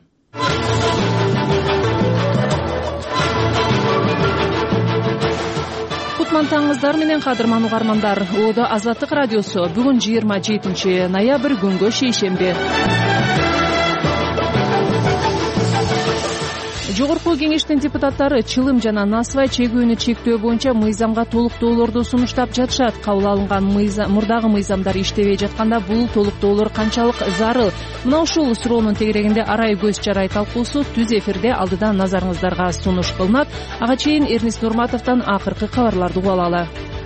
[SPEAKER 1] Кутман таңыңыздар менен кадырман угармандар. Оодо Азаттык радиосу. Бүгүн жыйырма жетинчи ноябрь, күнгө шейшемби. Жогорку кеңештин депутаттары чылым жана насыбай чегүүнү чектөө боюнча мыйзамга толуктоолорду сунуштап жатышат. Кабыл алынган мурдагы мыйзамдар иштебей жатканда бул толуктоолор канчалык зарыл? Мына ушул суроонун тегерегинде арай көз чарай талкуусу түз эфирде алдыдан назарыңыздарга сунуш кылынат. Ага чейин Эрнис Нурматовдон акыркы кабарларды угуп алалы.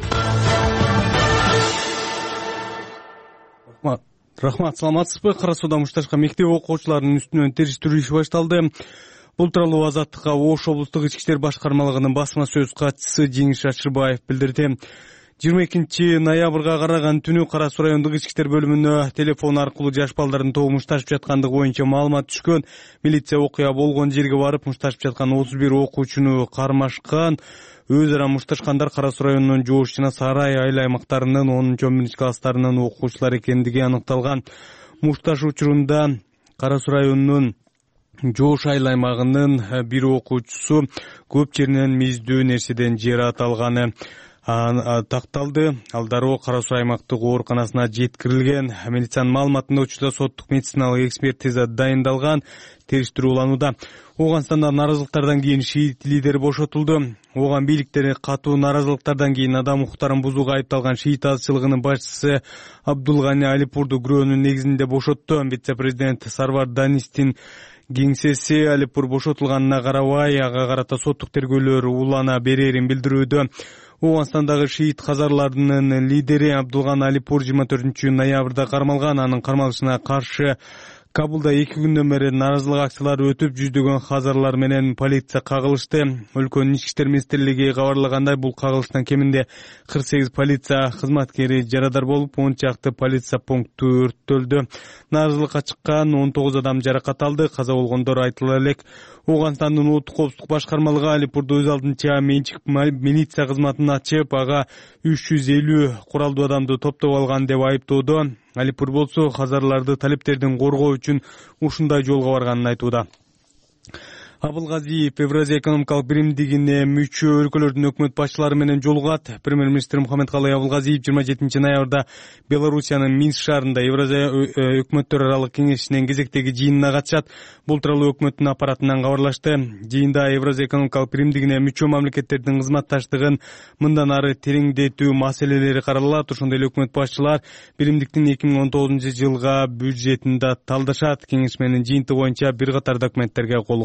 [SPEAKER 6] Рахмат, саламатсызбы? Кара Сууда Мушташка мектеп окуучуларынын үстүнөн териштирүү иши башталды. Бул тууралуу Азаттыкка Ош облустук ички иштер башкармалыгынын басма сөз катчысы Жеңиш Шашырбаев билдирди. жыйырма экинчи ноябрга караган түнү Кара Суу райондук ички иштер бөлүмүнө телефон аркылуу жаш балдардын тобу мушташып жаткандыгы боюнча маалымат түшкөн. Милиция окуя болгон жерге барып, мушташып жаткан отуз бир окуучуну кармашкан. Өз ара мушташкандар Кара Суу районунун Жоош жана Сарай айыл аймактарынын онунчу он биринчи класстарынын окуучулары экендиги аныкталган. Мушташ учурунда Кара Суу районунун Жоош айыл аймагынын бир окуучусу көп жеринен миздүү нерседен жарат алганы такталды. Ал дароо Кара Суу аймактык ооруканасына жеткирилген. Милициянын маалыматында учурда соттук медициналык экспертиза дайындалган, териштирүү уланууда. Ооганстанда наразылыктардан кийин шиит лидери бошотулду. Ооган бийликтери катуу наразылыктардан кийин адам укуктарын бузууга айыпталган шиит азчылыгынын башчысы Абдулгани Алипурду күрөөнүн негизинде бошотту. Вице-президент Сарвар Данистин кеңсеси Алипур бошотулганына карабай, ага карата соттук тергөөлөр улана берерин билдирүүдө. Ооганстандагы шиит казарларынын лидери Абдулган Алипур жыйырма төртүнчү ноябрда кармалган. Анын кармалышына каршы Кабулда эки күндөн бери наразылык акциялары өтүп, жүздөгөн хазарлар менен полиция кагылышты. Өлкөнүн ички иштер министрлиги кабарлагандай, бул кагылыштан кеминде кырк сегиз полиция кызматкери жарадар болуп, он чакты полиция пункту өрттөлдү. Наразылыкка чыккан он тогуз адам жаракат алды. Каза болгондор айтыла элек. Ооганстандын улуттук коопсуздук башкармалыгы Алипурду өз алдынча менчик милиция кызматын ачып, ага үч жүз элүү куралдуу адамды топтоп алган деп айыптоодо. Алипур болсо хазарларды талептердин коргоо үчүн ушундай жолго барганын айтууда. Абылгазиев Евразия экономикалык биримдигине мүчө өлкөлөрдүн өкмөт башчылары менен жолугат. Премьер-министр Мухаммедкалый Абылгазиев жыйырма жетинчи ноябрда Белоруссиянын Минск шаарында Евразия өкмөттөр аралык кеңешинин кезектеги жыйынына катышат. Бул тууралуу өкмөттүн аппаратынан кабарлашты. Жыйында Евразия экономикалык биримдигине мүчө мамлекеттердин кызматташтыгын мындан ары тереңдетүү маселелери каралат. Ошондой эле өкмөт башчылар биримдиктин эки миң он тогузунчу жылга бюджетин да талдашат. Кеңеш менен жыйынты боюнча бир катар документтерге кол коюлат.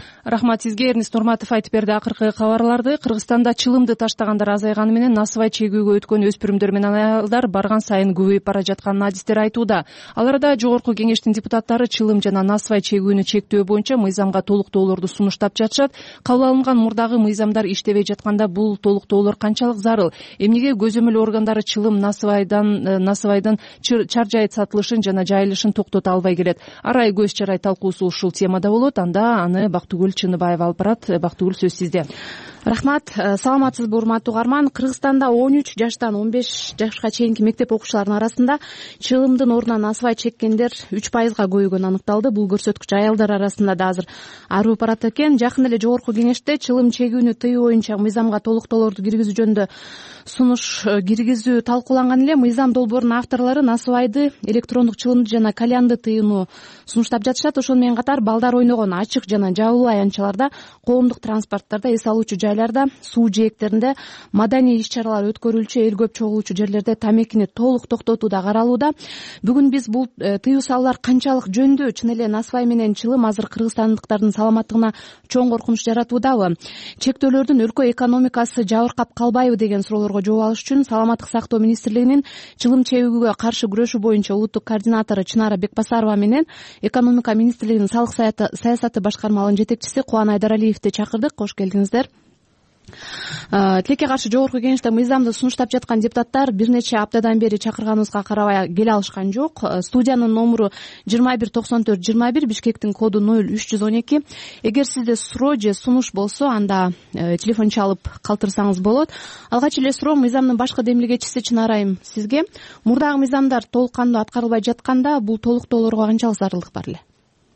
[SPEAKER 1] рахмат сизге. Эрнис Нурматов айтып берди акыркы кабарларды. Кыргызстанда чылымды таштагандар азайганы менен насыбай чегүүгө өткөн өспүрүмдөр менен аялдар барган сайын көбөйүп бара жатканын адистер айтууда. Ал арада жогорку кеңештин депутаттары чылым жана насыбай чегүүнү чектөө боюнча мыйзамга толуктоолорду сунуштап жатышат. Кабыл алынган мурдагы мыйзамдар иштебей жатканда бул толуктоолор канчалык зарыл? Эмнеге көзөмөл органдары чылым насыбайдан насыбайдын чаржайыт сатылышын жана жайылышын токтото албай келет? Арай көз чарай талкуусу ушул темада болот. Анда аны Бактыгүл Чыныбаева алып барат. Бактыгүл, сөз сизде.
[SPEAKER 19] Рахмат. Саламатсызбы, урматтуу угарман? Кыргызстанда он үч жаштан он беш жашка чейинки мектеп окуучуларынын арасында чылымдын ордуна насыбай чеккендер үч пайызга көбөйгөнү аныкталды. Бул көрсөткүч аялдар арасында да азыр арып барат экен. Жакында эле жогорку кеңеште чылым чегүүнү тыюу боюнча мыйзамга толуктоолорду киргизүү жөнүндө сунуш киргизүү талкууланган эле. Мыйзам долбоорунун авторлору насыбайды, электрондук чылымды жана кальянды тыюуну сунуштап жатышат. Ошону менен катар балдар ойногон ачык жана жабылуу аянтчаларда, коомдук транспорттарда, эс алуучу жайларда, суу жээктеринде, маданий иш-чаралар өткөрүлчү эл көп чогулуучу жерлерде тамекини толук токтотуу да каралууда. Бүгүн биз бул тыюу салуулар канчалык жөндүү, чын эле насыбай менен чылым азыр кыргызстандыктардын саламаттыгына чоң коркунуч жаратуудабы? Чектөөлөрдүн өлкө экономикасы жабыркап калбайбы деген суроолорго жооп алыш үчүн Саламаттык сактоо министрлигинин чылым чегүүгө каршы күрөшүү боюнча улуттук координатору Чынара Бекбасарова менен экономика министрлигинин салык саясаты башкармалыгынын жетекчиси Кубан Айдаралиевди чакырдык. Кош келдиңиздер. Тилекке каршы жогорку кеңеште мыйзамды сунуштап жаткан депутаттар бир нече аптадан бери чакырганыбызга карабай келе алышкан жок. Студиянын номуру жыйырма бир токсон төрт жыйырма бир, Бишкектин коду ноль үч жүз он эки. Эгер сизде суроо же сунуш болсо, анда телефон чалып калтырсаңыз болот. Алгач эле суроо мыйзамдын башкы демилгечиси Чынара айым, сизге. Мурдагы мыйзамдар толук кандуу аткарылбай жатканда бул толуктоолорго канчалык зарылдык бар эле?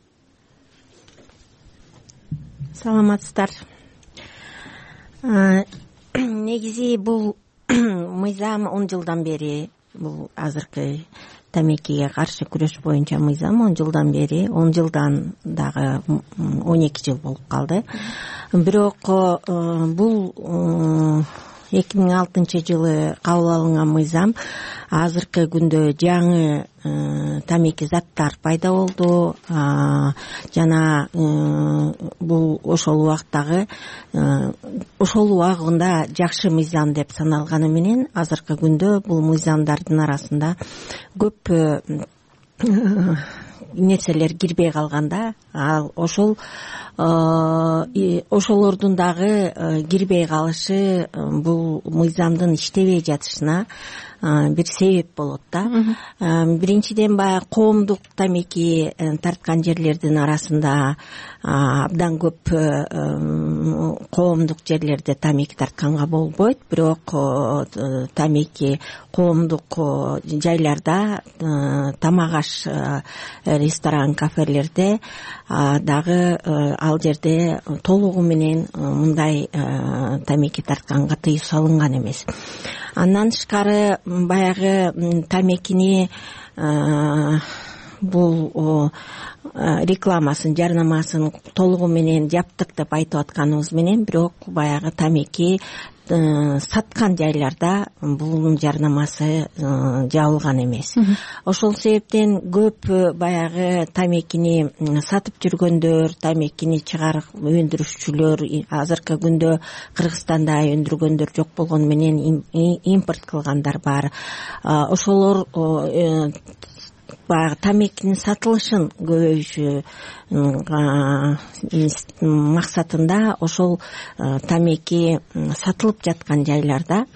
[SPEAKER 20] Саламатсыздар. Негизи бул мыйзам он жылдан бери, бул азыркы тамекиге каршы күрөш боюнча мыйзам он жылдан бери, он жылдан дагы он эки жыл болуп калды. Бирок бул эки миң алтынчы жылы кабыл алынган мыйзам азыркы күндө жаңы тамеки заттар пайда болду жана бул ошол убактагы ошол убагында жакшы мыйзам деп саналганы менен азыркы күндө бул мыйзамдардын арасында көп нерселер кирбей калганда, ал ошол ошолордун дагы кирбей калышы бул мыйзамдын иштебей жатышына бир себеп болот да. Биринчиден баягы коомдук тамеки тарткан жерлердин арасында абдан көп коомдук жерлерде тамеки тартканга болбойт, бирок тамеки коомдук жайларда, тамак аш, ресторан, кафелерде дагы ал жерде толугу менен мындай тамеки тартканга тыюу салынган эмес. Андан тышкары баягы тамекини бул рекламасын, жарнамасын толугу менен жаптык деп айтып атканыбыз менен, бирок баягы тамеки саткан жайларда бул жарнамасы жабылган эмес. Ошол себептен көп баягы тамекини сатып жүргөндөр, тамекини чыгарып өндүрүшчүлөр азыркы күндө Кыргызстанда өндүргөндөр жок болгону менен импорт кылгандар бар. Ошолор баягы тамекинин сатылышын көбөйүшү максатында ошол тамеки сатылып жаткан жайларда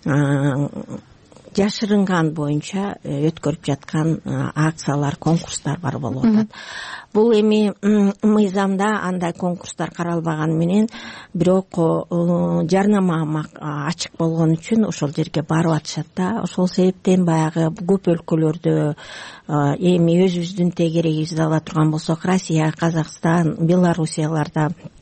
[SPEAKER 20] жашырынган боюнча өткөрүп жаткан акциялар, конкурстар бар болуп атат. Бул эми мыйзамда андай конкурстар каралбаганы менен, бирок жарнама ачык болгон үчүн ошол жерге барып атышат да. Ошол себептен баягы көп өлкөлөрдө, эми өзүбүздүн тегерегибизди ала турган болсок, Россия, Казакстан, Белоруссияларда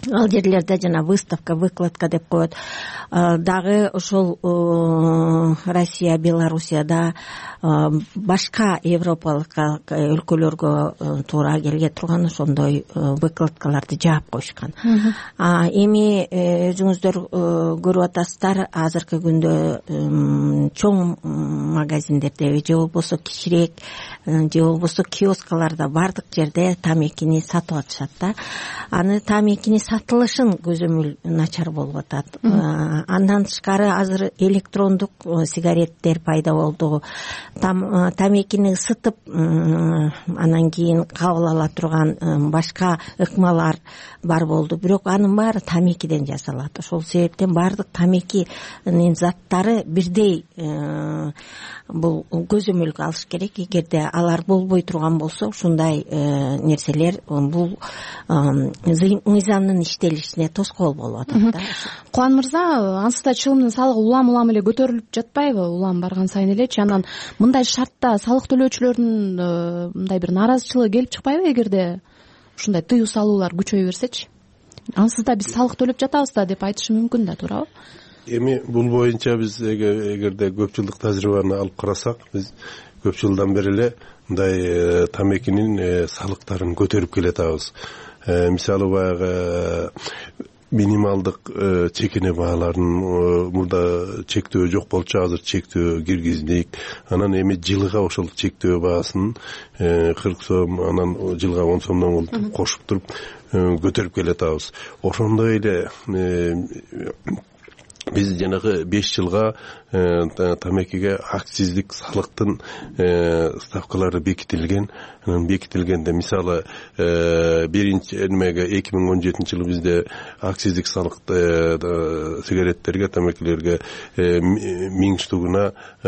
[SPEAKER 20] ал жерлерде жана выставка выкладка деп коет. Дагы ошол Россия, Белоруссияда башка европалык өлкөлөргө туура келге турган ошондой выкладкаларды жаап коюшкан. Эми өзүңүздөр көрүп атасыздар, азыркы күндө чоң магазиндерде же болбосо кичирээк же болбосо киоскаларда бардык жерде тамекини сатып атышат да. Аны тамекини сатылышын көзөмөл начар болуп атат. Андан тышкары азыр электрондук сигареттер пайда болду. Тамекини ысытып анан кийин кабыл ала турган башка ыкмалар бар болду. Бирок анын баары тамекиден жасалат. Ошол себептен бардык тамекинин заттары бирдей бул көзөмөлгө алыш керек. Эгерде алар болбой турган болсо, ушундай нерселер бул мыйзамдын иштелишине тоскоол болуп атат да.
[SPEAKER 19] Кубан мырза, ансыз да чыгымдын салыгы улам улам эле көтөрүлүп жатпайбы? Улам барган сайын элечи. Анан мындай шартта салык төлөөчүлөрдүн мындай бир нааразычылыгы келип чыкпайбы, эгерде ушундай тыюу салуулар күчөйө берсечи? Ансыз да биз салык төлөп жатабыз да деп айтышы мүмкүн да, туурабы?
[SPEAKER 21] Эми бул боюнча биз эгерде көп жылдык тажрыйбаны алып карасак, биз көп жылдан бери эле мындай тамекинин салыктарын көтөрүп келатабыз. Мисалы баягы минималдык чекене бааларын мурда чектөө жок болчу, азыр чектөө киргиздик. Анан эми жылга ошол чектөө баасын кырк сом, анан жылга он сомдон кошуп туруп көтөрүп келатабыз. Ошондой эле биз жанагы беш жылга тамекиге акциздик салыктын ставкалары бекитилген. Анан бекитилгенде мисалы биринчи немеге эки миң он жетинчи жылы бизде акциздик салыкты сигареттерге, тамекилерге миң штугуна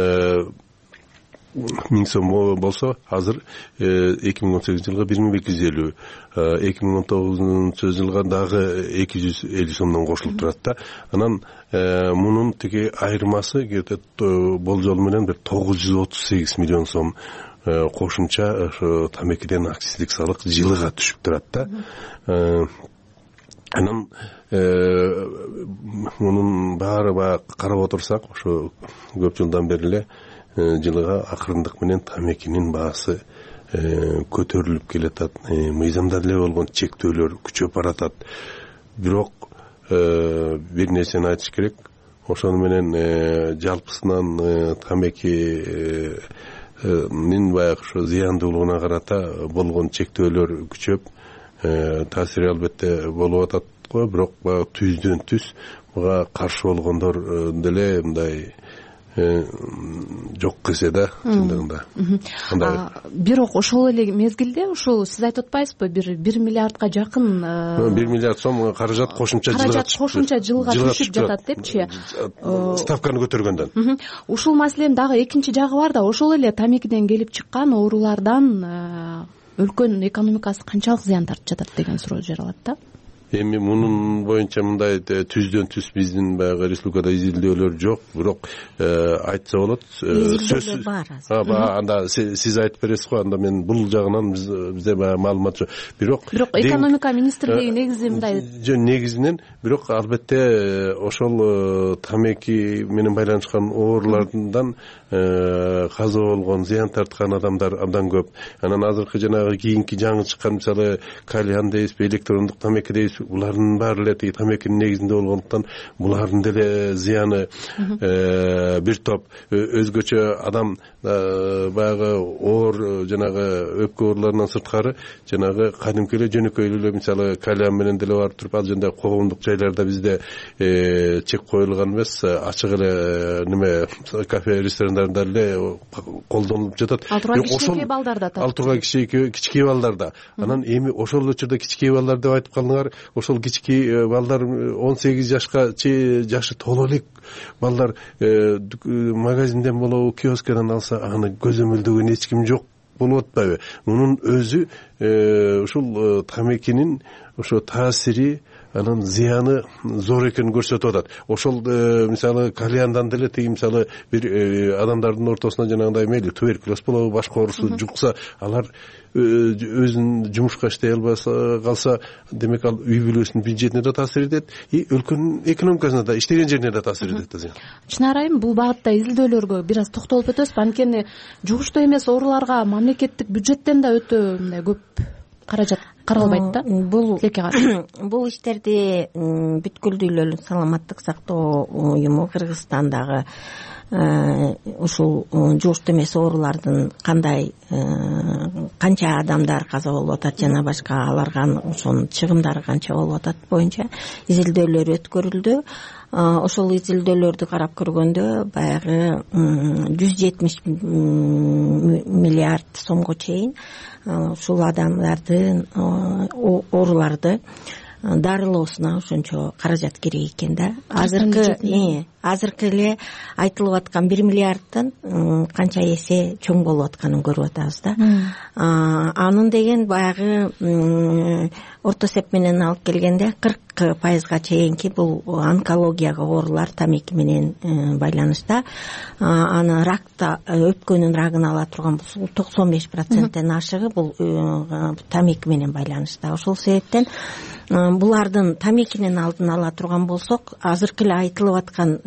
[SPEAKER 21] миң сом болсо, азыр эки миң он сегизинчи жылга бир миң эки жүз элүү, эки миң он тогузунчу жылга дагы эки жүз элүү сомдон кошулуп турат да. Анан мунун тиги айырмасы болжол менен бир тогуз жүз отуз сегиз миллион сом кошумча ошо тамекиден акциздик салык жылыга түшүп турат да. Анан мунун баары баягы карап отурсак, ошо көп жылдан бери эле жылыга акырындык менен тамекинин баасы көтөрүлүп келатат. Мыйзамда деле болгон чектөөлөр күчөп баратат. Бирок бир нерсени айтыш керек. Ошону менен жалпысынан тамеки нин баягы ошо зыяндуулугуна карата болгон чектөөлөр күчөп таасири албетте болуп атат го. Бирок баягы түздөн түз буга каршы болгондор деле мындай жок кесе да, чындыгында.
[SPEAKER 19] Бирок ошол эле мезгилде ушул сиз айтып атпайсызбы, бир бир миллиардка жакын
[SPEAKER 21] бир миллиард сом каражат кошумча жылга
[SPEAKER 19] каражат кошумча жылга түшүп жатат депчи.
[SPEAKER 21] Ставканы көтөргөндөн.
[SPEAKER 19] Ушул маселенин дагы экинчи жагы бар да, ошол эле тамекиден келип чыккан оорулардан өлкөнүн экономикасы канчалык зыян тартып жатат деген суроо жаралат да.
[SPEAKER 21] Эми мунун боюнча мындай түздөн түз биздин баягы республикада изилдөөлөр жок, бирок айтса болот.
[SPEAKER 20] Изилдөөлөр бар.
[SPEAKER 21] Анда сиз айтып бересиз го, анда мен бул жагынан бизде баягы маалымат жок. Бирок
[SPEAKER 19] бирок экономика министрлиги негизи мындай
[SPEAKER 21] жөн негизинен, бирок албетте ошол тамеки менен байланышкан оорулардан каза болгон, зыян тарткан адамдар абдан көп. Анан азыркы жанагы кийинки жаңы чыккан мисалы кальян дейбизби, электрондук тамеки дейбиз, булардын баары эле тиги тамекинин негизинде болгондуктан булардын деле зыяны бир топ. Өзгөчө адам баягы оор жанагы өпкө ооруларынан сырткары жанагы кадимки эле жөнөкөй эле мисалы кальян менен деле барып туруп, ал жөндөй коомдук жайларда бизде чек коюлган эмес, ачык эле неме кафе ресторандарында эле колдонулуп жатат.
[SPEAKER 19] Ал тургай кичинекей балдарда
[SPEAKER 21] Ал тургай кичинекей балдарда. Анан эми ошол учурда кичинекей балдар деп айтып калдыңар. Ошол кичинекей балдар он сегиз жашка жашы толо элек балдар магазинден болобу, киоскадан алса, аны көзөмөлдөгөн эч ким жок болуп атпайбы? Мунун өзү ушул тамекинин ошо таасири анын зыяны зор экенин көрсөтүп атат. Ошол мисалы кальяндан деле тиги мисалы бир адамдардын ортосуна жанагындай мейли туберкулез болобу, башка оорусу жукса, алар өзүн жумушка иштей албаса калса, демек ал үй бүлөсүнүн бюджетине да таасир этет, и өлкөнүн экономикасына да, иштеген жерине да таасир этет да.
[SPEAKER 19] Чынар айым, бул багытта изилдөөлөргө бир аз токтолуп өтөбүзбү? Анткени жугуштуу эмес ооруларга мамлекеттик бюджеттен да өтө мындай көп каражат каралбайт да.
[SPEAKER 20] Бул бул иштерди бүткүл дүйнөлүк саламаттык сактоо уюму Кыргызстандагы ушул жугуштуу эмес оорулардын кандай канча адамдар каза болуп атат жана башка аларга ошонун чыгымдары канча болуп атат боюнча изилдөөлөр өткөрүлдү. Ошол изилдөөлөрдү карап көргөндө баягы жүз жетимиш миллиард сомго чейин ушул адамдардын ооруларды дарылоосуна ошончо каражат керек экен да. Азыркы азыркы эле айтылып аткан бир миллиарддан канча эсе чоң болуп атканын көрүп атабыз да. Анын деген баягы орто эсеп менен алып келгенде кырк пайызга чейинки бул онкологияга оорулар тамеки менен байланышта. Аны ракта өпкөнүн рагын ала турган бул токсон беш проценттен ашыгы бул тамеки менен байланышта. Ошол себептен булардын тамекинин алдын ала турган болсок, азыркы эле айтылып аткан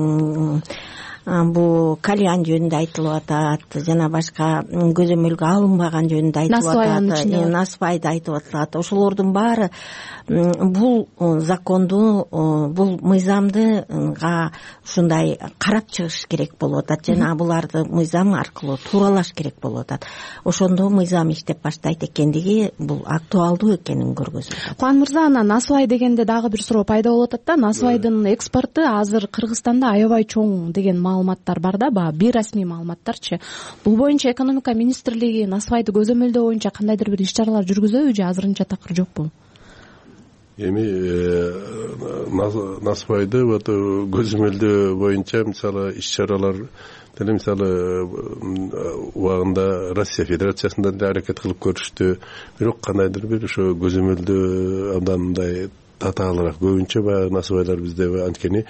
[SPEAKER 20] бул кальян жөнүндө айтылып атат, жана башка көзөмөлгө алынбаган жөнүндө айтылып атат, насыбайды айтып атат. Ошолордун баары бул законду, бул мыйзамдыга ушундай карап чыгыш керек болуп атат, жана буларды мыйзам аркылуу тууралаш керек болуп атат. Ошондо мыйзам иштеп баштайт экендиги бул актуалдуу экенин көргөзөт.
[SPEAKER 19] Кубан мырза, анан насыбай дегенде дагы бир суроо пайда болуп атат да. Насыбайдын экспорту азыр Кыргызстанда аябай чоң деген маалыматтар бар да, баягы бейрасмий маалыматтарчы. Бул боюнча экономика министрлиги насыбайды көзөмөлдөө боюнча кандайдыр бир иш-чаралар жүргүзөбү же азырынча такыр жокпу?
[SPEAKER 21] Эми насыбайды вот көзөмөлдөө боюнча мисалы иш-чаралар деле мисалы убагында Россия Федерациясында да аракет кылып көрүштү. Бирок кандайдыр бир ошо көзөмөлдөө абдан мындай татаалыраак, көбүнчө баягы насыбайлар бизде анткени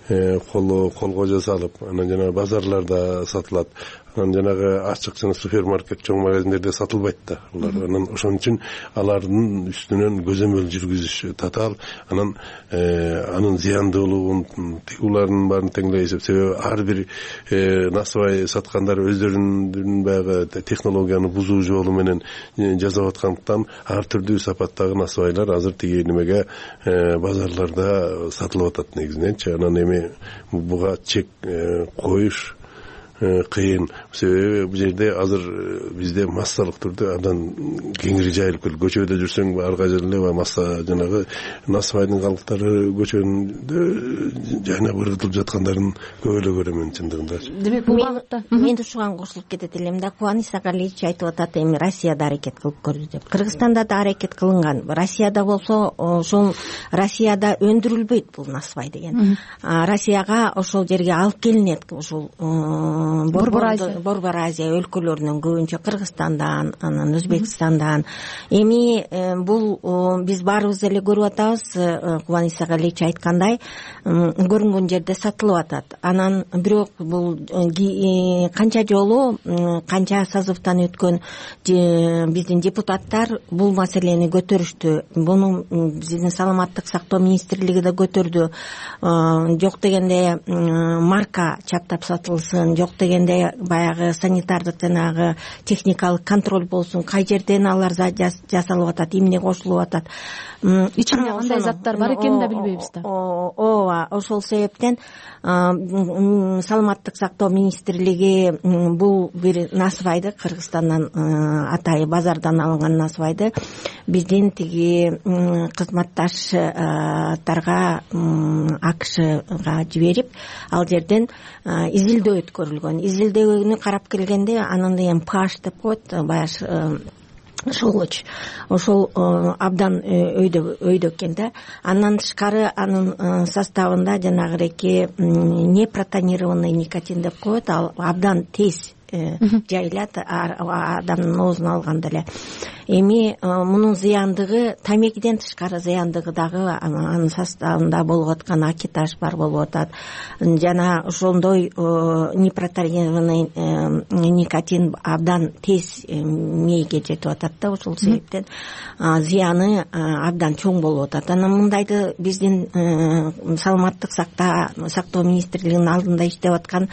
[SPEAKER 21] колго жасалып, анан жана базарларда сатылат. Анан жанагы ачык жана супермаркет, чоң магазиндерде сатылбайт да. Алар анан ошон үчүн алардын үстүнөн көзөмөл жүргүзүш татаал. Анан анын зыяндуулугун улардын баарын теңдей эсеп, себеби ар бир насыбай саткандар өздөрүнүн баягы технологияны бузуу жолу менен жасап аткандыктан ар түрдүү сапаттагы насыбайлар азыр тиги немеге базарларда сатылып атат негизиненчи. Анан эми буга чек коюш кыйын. Себеби бул жерде азыр бизде массалык түрдө абдан кеңири жайылып келди. Көчөдө жүрсөң ар кайда эле масса жанагы насыбайдын калдыктары көчөнүндө жайнап ыргытылып жаткандарын көп эле көрөмүн чындыгында.
[SPEAKER 19] Демек бул багытта
[SPEAKER 20] мен ушуга кошулуп кетет элем да. Кубан Исагалиевич айтып атат, эми Россияда аракет кылып көрдү деп. Кыргызстанда да аракет кылынган. Россияда болсо ошол Россияда өндүрүлбөйт бул насыбай деген. Россияга ошол жерге алып келинет. Ошол Борбор Азия өлкөлөрүнөн, көбүнчө Кыргызстандан, анан Өзбекстандан. Эми бул биз баарыбыз эле көрүп атабыз, Кубан Исагалиевич айткандай, көрүнгөн жерде сатылып атат. Анан бирок бул канча жолу, канча созывтан өткөн биздин депутаттар бул маселени көтөрүштү. Буну биздин саламаттык сактоо министрлиги да көтөрдү. Жок дегенде марка чаптап сатылсын, жок дегенде баягы санитардык жанагы техникалык контроль болсун, кай жерден алар жасалып атат, эмне кошулуп атат,
[SPEAKER 19] ичинде кандай заттар бар экенин да билбейбиз да.
[SPEAKER 20] Ооба, ошол себептен саламаттык сактоо министрлиги бул бир насыбайды, Кыргызстандан атайы базардан алынган насыбайды биздин тиги кызматташтарга АКШга жиберип, ал жерден изилдөө өткөрүлгөн. Изилдөөнү карап келгенде анын эми pH деп коет, баягы шолоч, ошол абдан өйдө өйдө экен да. Андан тышкары анын составында жанагыреки непротонированный никотин деп коет, ал абдан тез жайылат адамдын оозуна алганда эле. эми мунун зыяндыгы тамекиден тышкары зыяндыгы дагы анын составында болуп аткан акитаж бар болуп атат. Жана ошондой непротарированный никотин абдан тез мээге жетип атат да, ошол себептен зыяны абдан чоң болуп атат. Анан мындайды биздин саламаттык сактоо министрлигинин алдында иштеп аткан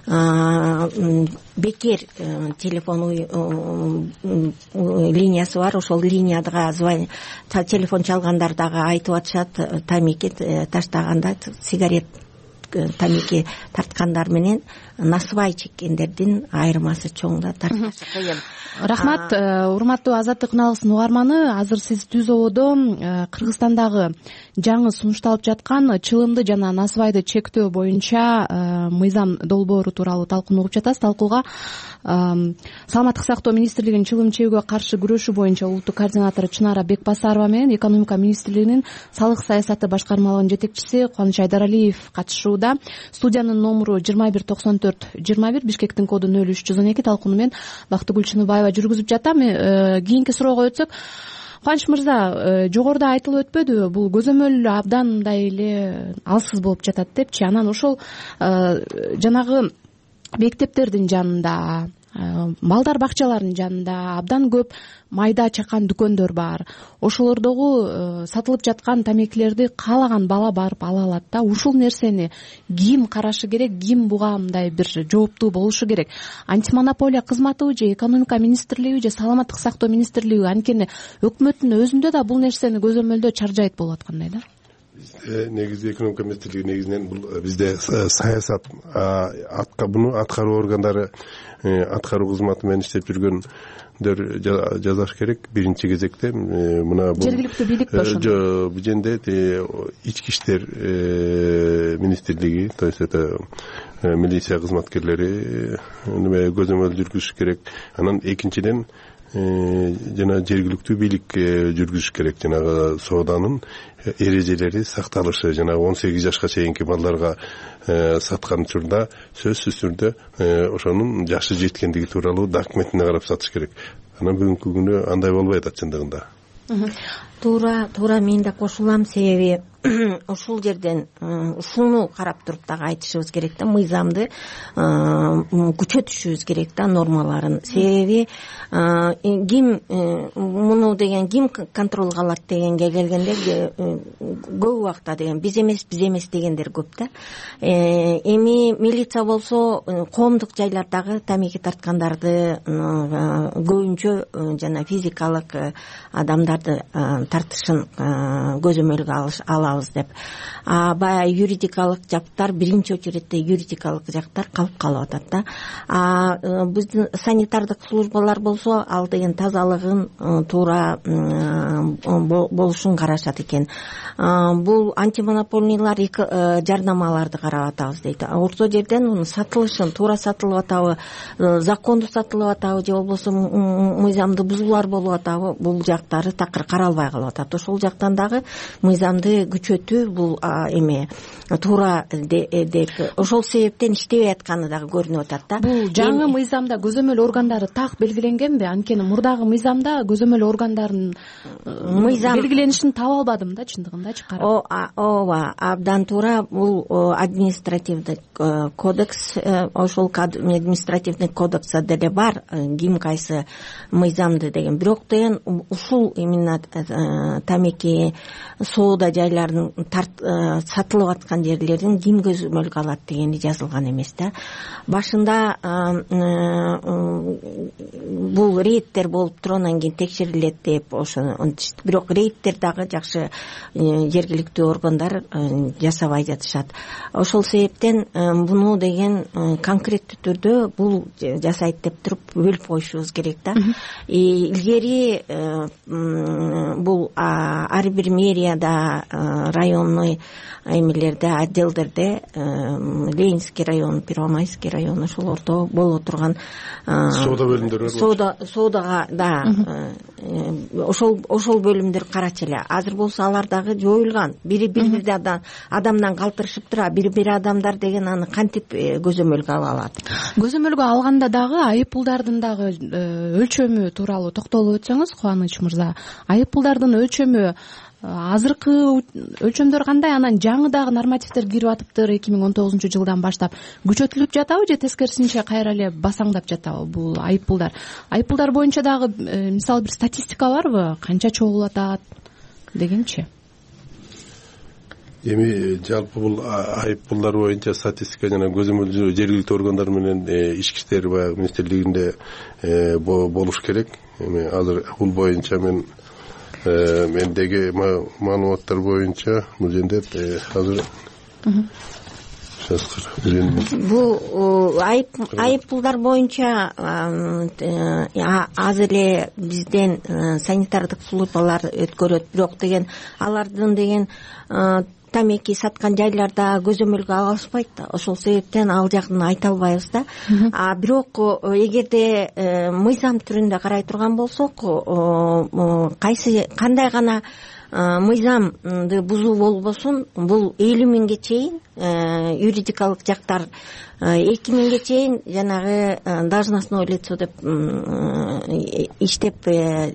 [SPEAKER 20] бекер телефон линиясы бар. Ошол линияга телефон чалгандар дагы айтып атышат, тамеки таштаганда, сигарет тамеки тарткандар менен насыбай чеккендердин айырмасы чоң да.
[SPEAKER 19] Рахмат. Урматтуу Азаттык үналгысынын угарманы, азыр сиз Түз ободо Кыргызстандагы жаңы сунушталып жаткан чылымды жана насыбайды чектөө боюнча мыйзам долбоору тууралуу талкуун угуп жатасыз. Талкууга Саламаттык сактоо министрлигинин чылым чегүүгө каршы күрөшүү боюнча улуттук координатору Чынара Бекбасарова менен экономика министрлигинин салык саясаты башкармалыгынын жетекчиси Кубаныч Айдаралиев катышууда. Студиянын номуру жыйырма бир токсон төрт жыйырма бир, Бишкектин коду нөл үч жүз он эки. Талкууну мен Бактыгүл Чыныбаева жүргүзүп жатам. Кийинки суроого өтсөк, Кубаныч мырза, жогоруда айтылып өтпөдүбү, бул көзөмөл абдан мындай эле алсыз болуп жатат депчи. Анан ошол жанагы мектептердин жанында, балдар бакчаларынын жанында абдан көп майда чакан дүкөндөр бар. Ошолордогу сатылып жаткан тамекилерди каалаган бала барып ала алат да. Ушул нерсени ким карашы керек, ким буга мындай бир жооптуу болушу керек? Антимонополия кызматыбы же экономика министрлиги же саламаттык сактоо министрлиги? Анткени өкмөттүн өзүндө да бул нерсени көзөмөлдөө чаржайт болуп аткандай да.
[SPEAKER 21] Негизи экономика министрлиги негизинен бул бизде саясат буну аткаруу органдары аткаруу кызматы менен иштеп жүргөндөр жазаш керек. Биринчи кезекте мына бул жергиликтүү бийликпи ошондо? Жок, бул жерде ички иштер министрлиги, то есть это милиция кызматкерлери неме көзөмөл жүргүзүш керек. Анан экинчиден жана жергиликтүү бийлик жүргүзүш керек. Жанагы сооданын эрежелери сакталышы, жана он сегиз жашка чейинки балдарга саткан учурда сөзсүз түрдө ошонун жашы жеткендиги тууралуу документине карап сатыш керек. Анан бүгүнкү күнү андай болбой атат чындыгында.
[SPEAKER 20] Туура, туура мен да кошулам. Себеби ушул жерден ушуну карап туруп дагы айтышыбыз керек да, мыйзамды күчөтүшүбүз керек да, нормаларын. Себеби ким муну деген ким контролго алат дегенге келгенде көп убакта деген биз эмес, биз эмес дегендер көп да. Эми милиция болсо коомдук жайлардагы тамеки тарткандарды көбүнчө жана физикалык адамдарды тартышын көзөмөлгө алабыз деп. А баягы юридикалык жактар, биринчи очередте юридикалык жактар калып калып атат да. А биздин санитардык службалар болсо ал деген тазалыгын туура болушун карашат экен. Бул антимонополийлар жарнамаларды карап атабыз дейт. Ошол жерден сатылышын, туура сатылып атабы, закондуу сатылып атабы же болбосо мыйзамды бузуулар болуп атабы, бул жактары такыр каралбай калып атат. Ошол жактан дагы мыйзамды күчөтүү бул эме туура деп ошол себептен иштебей атканы дагы көрүнүп атат да.
[SPEAKER 19] Бул жаңы мыйзамда көзөмөл органдары так белгиленгенби? Анткени мурдагы мыйзамда көзөмөл органдарынын мыйзам белгиленишин таба албадым да чындыгындачы карап.
[SPEAKER 20] Ооба, абдан туура. Бул административдик кодекс, ошол административдик кодексте деле бар ким кайсы мыйзамды деген. Бирок деген ушул именно тамеки соода жайларын сатылып аткан жерлердин ким көзөмөлгө алат дегени жазылган эмес да. Башында бул рейдтер болуп туруп анан кийин текшерилет деп ошону, бирок рейдтер дагы жакшы жергиликтүү органдар жасабай жатышат. Ошол себептен буну деген конкреттүү түрдө бул жасайт деп туруп бөлүп коюшубуз керек да. Илгери бул ар бир мэрияда, районный эмелерде, отделдерде, Ленинский район, Первомайский район, ошолордо боло турган
[SPEAKER 21] соода бөлүмдөрү бар.
[SPEAKER 20] Соода, соодага да ошол ошол бөлүмдөр карачу эле. Азыр болсо алар дагы жоюлган. Бири бири бир адамдан калтырышып тура, бири бири адамдар деген аны кантип көзөмөлгө ала алат?
[SPEAKER 19] Көзөмөлгө алганда дагы айыппулдардын дагы өлчөмү тууралуу токтолуп өтсөңүз, Кубаныч мырза. Айыппулдардын өлчөмү азыркы өлчөмдөр кандай? Анан жаңы дагы нормативдер кирип атыптыр эки миң он тогузунчу жылдан баштап. Күчөтүлүп жатабы же тескерисинче кайра эле басаңдап жатабы бул айыппулдар? Айыппулдар боюнча дагы мисалы бир статистика барбы? Канча чогулуп атат дегенчи?
[SPEAKER 21] Эми жалпы бул айыппулдар боюнча статистика жана көзөмөлдөө жергиликтүү органдар менен ички иштер баягы министрлигинде болуш керек. Эми азыр бул боюнча мен мендеги маалыматтар боюнча бул жерде азыр
[SPEAKER 20] бул айыппулдар боюнча азыр эле бизден санитардык службалар өткөрөт, бирок деген алардын деген тамеки саткан жайларда көзөмөлгө алышпайт да. Ошол себептен ал жагын айта албайбыз да. А бирок эгерде мыйзам түрүндө карай турган болсок, кайсы кандай гана мыйзамды бузуу болбосун, бул элүү миңге чейин юридикалык жактар эки миңге чейин жанагы должностное лицо деп иштеп,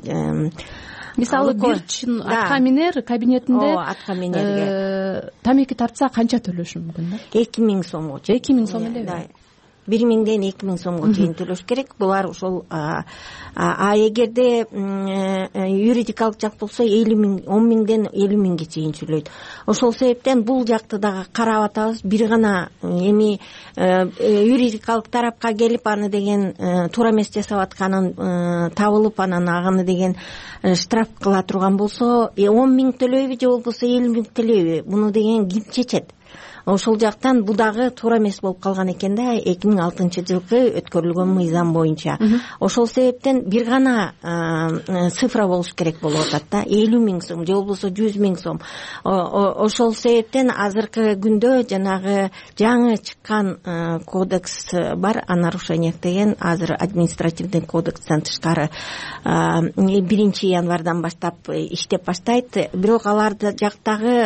[SPEAKER 20] мисалы бир чин атка минер кабинетинде атка минерге тамеки тартса канча төлөшү мүмкүн да? эки миң сомго. эки миң сом элеби? бир миңден эки миң сомго чейин төлөш керек. Булар ошол. А эгерде юридикалык жак болсо элүү миң, он миңден элүү миңге чейин төлөйт. Ошол себептен бул жакты дагы карап атабыз. Бир гана эми юридикалык тарапка келип аны деген туура эмес жасап атканын табылып, анан аганы деген штраф кыла турган болсо, он миң төлөйбү же болбосо элүү миң төлөйбү? Муну деген ким чечет? Ошол жактан бул дагы туура эмес болуп калган экен да, эки миң алтынчы жылкы өткөрүлгөн мыйзам боюнча. Ошол себептен бир гана цифра болуш керек болуп атат да, элүү миң сом же болбосо жүз миң сом. Ошол себептен азыркы күндө жанагы жаңы чыккан кодекс бар, о нарушениях деген, азыр административный кодекстен тышкары биринчи январдан баштап иштеп баштайт. Бирок аларды жактагы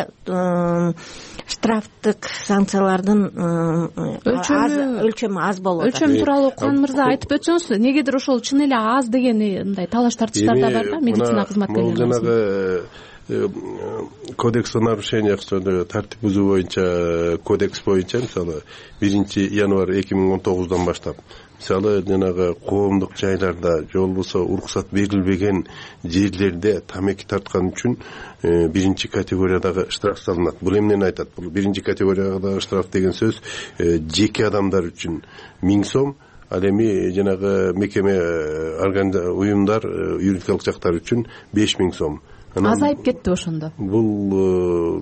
[SPEAKER 20] штрафтык санкциялардын өлчөмү аз болуп атат. Өлчөм тууралуу Кубан мырза айтып өтсөңүз, негедир ошол чын эле аз деген мындай талаш тартыштар да бар да медицина кызматкерлери?
[SPEAKER 21] Кодекс о нарушениях, тартип бузуу боюнча кодекс боюнча мисалы биринчи январь эки миң он тогуздан баштап мисалы жанагы коомдук жайларда же болбосо уруксат берилбеген жерлерде тамеки тарткан үчүн биринчи категориядагы штраф салынат. Бул эмнени айтат? Бул биринчи категориядагы штраф деген сөз жеке адамдар үчүн миң сом, ал эми жанагы мекеме уюмдар, юридикалык жактар үчүн беш миң сом.
[SPEAKER 19] Азайып кетти ошондо.
[SPEAKER 21] Бул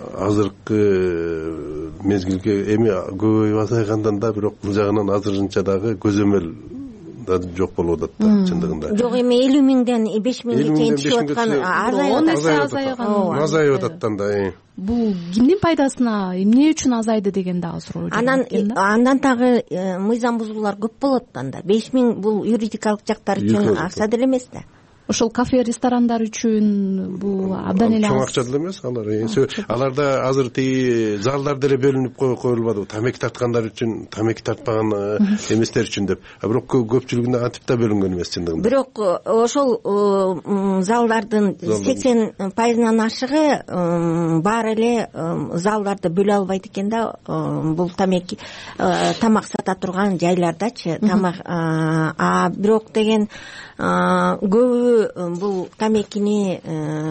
[SPEAKER 21] азыркы мезгилге эми көбөйүп азайгандан да, бирок бул жагынан азырынча дагы көзөмөл жок болуп атат да чындыгында.
[SPEAKER 20] Жок, эми элүү миңден беш миңге чейин чыгып аткан
[SPEAKER 21] азайып атат да.
[SPEAKER 19] Бул кимдин пайдасына, эмне үчүн азайды деген дагы суроо.
[SPEAKER 20] Анан андан дагы мыйзам бузуулар көп болот анда. беш миң бул юридикалык жактар үчүн акча деле эмес да.
[SPEAKER 19] Ошол кафе, ресторандар үчүн бул абдан эле
[SPEAKER 21] чоң акча деле эмес алар. Аларда азыр тиги залдар деле бөлүнүп коюлбадыбы? Тамеки тарткандар үчүн, тамеки тартпаган эместер үчүн деп. А бирок көпчүлүгүндө антип да бөлүнгөн эмес чындыгында.
[SPEAKER 20] Бирок ошол залдардын сексен пайызынан ашыгы баары эле залдарды бөлө албайт экен да. Бул тамеки тамак сата турган жайлардачы, тамак. А бирок деген көбү бул тамекини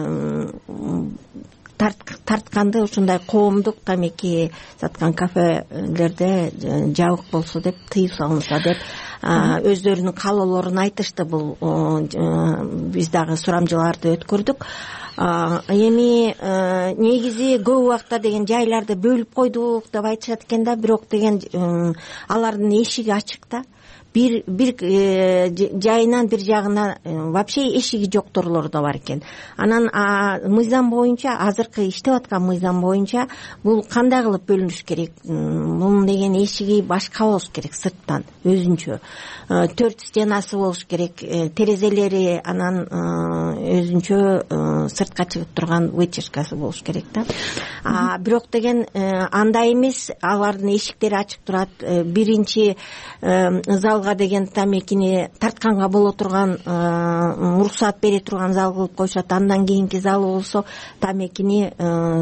[SPEAKER 20] тартканды ушундай коомдук тамеки саткан кафелерде жабык болсо деп, тыюу салынса деп өздөрүнүн каалоолорун айтышты. Бул биз дагы сурамжыларды өткөрдүк. Эми негизи көп убакта деген жайларды бөлүп койдук деп айтышат экен да, бирок деген алардын эшиги ачык да. Бир бир жайынан бир жагына вообще эшиги жокторлор да бар экен. Анан мыйзам боюнча, азыркы иштеп аткан мыйзам боюнча бул кандай кылып бөлүнүш керек? Мунун деген эшиги башка болуш керек, сырттан өзүнчө. Төрт стенасы болуш керек, терезелери анан өзүнчө сыртка чыгып турган вытяжкасы болуш керек да. А бирок деген андай эмес, алардын эшиктери ачык турат. Биринчи залга деген тамекини тартканга боло турган, уруксаат бере турган зал кылып коюшат. Андан кийинки зал болсо тамекини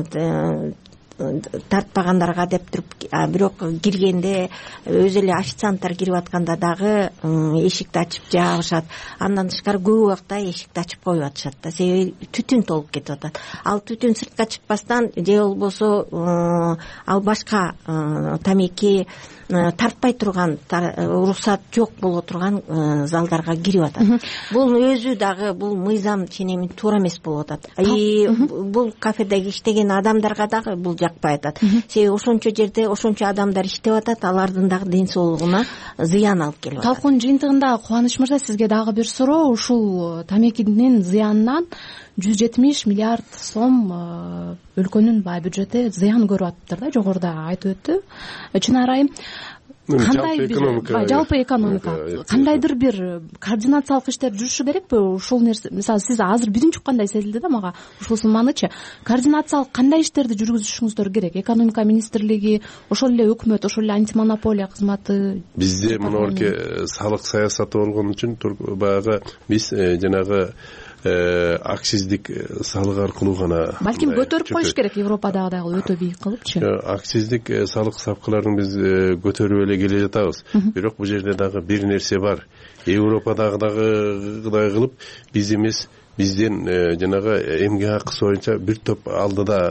[SPEAKER 20] тартпагандарга деп туруп, бирок киргенде өзү эле официанттар кирип атканда дагы эшикти ачып жаабышат. Андан тышкары көп убакта эшикти ачып коюп атышат да, себеби түтүн толуп кетип атат. Ал түтүн сыртка чыкпастан же болбосо ал башка тамеки тартпай турган, уруксаат жок боло турган залдарга кирип атат. Бул өзү дагы бул мыйзам ченемин туура эмес болуп атат. И бул кафедеги иштеген адамдарга дагы бул жакпай атат. Себеби ошончо жерде ошончо адамдар иштеп атат, алардын дагы ден соолугуна зыян алып келип атат.
[SPEAKER 19] Талкуунун жыйынтыгында Кубаныч мырза, сизге дагы бир суроо. Ушул тамекинин зыянынан жүз жетимиш миллиард сом өлкөнүн баягы бюджети зыян көрүп атыптыр да, жогоруда айтып өттү Чынар айым. Кандай жалпы экономика кандайдыр бир координациялык иштер жүрүшү керекпи? Ушул нерсе, мисалы, сиз азыр биринчи уккандай сезилди да мага ушул сумманычы. Координациялык кандай иштерди жүргүзүшүңүздөр керек? Экономика министрлиги, ошол эле өкмөт, ошол эле антимонополия кызматы.
[SPEAKER 21] Бизде мынорки салык саясаты болгон үчүн баягы биз жанагы акциздик салык аркылуу гана
[SPEAKER 19] балким көтөрүп коюш керек, Европадагы дагы өтө бийик кылыпчы.
[SPEAKER 21] Акциздик салык ставкаларын биз көтөрүп эле келе жатабыз. Бирок бул жерде дагы бир нерсе бар. Европадагыдай кылып биз эмес, бизден жанагы эмгек акысы боюнча бир топ алдыда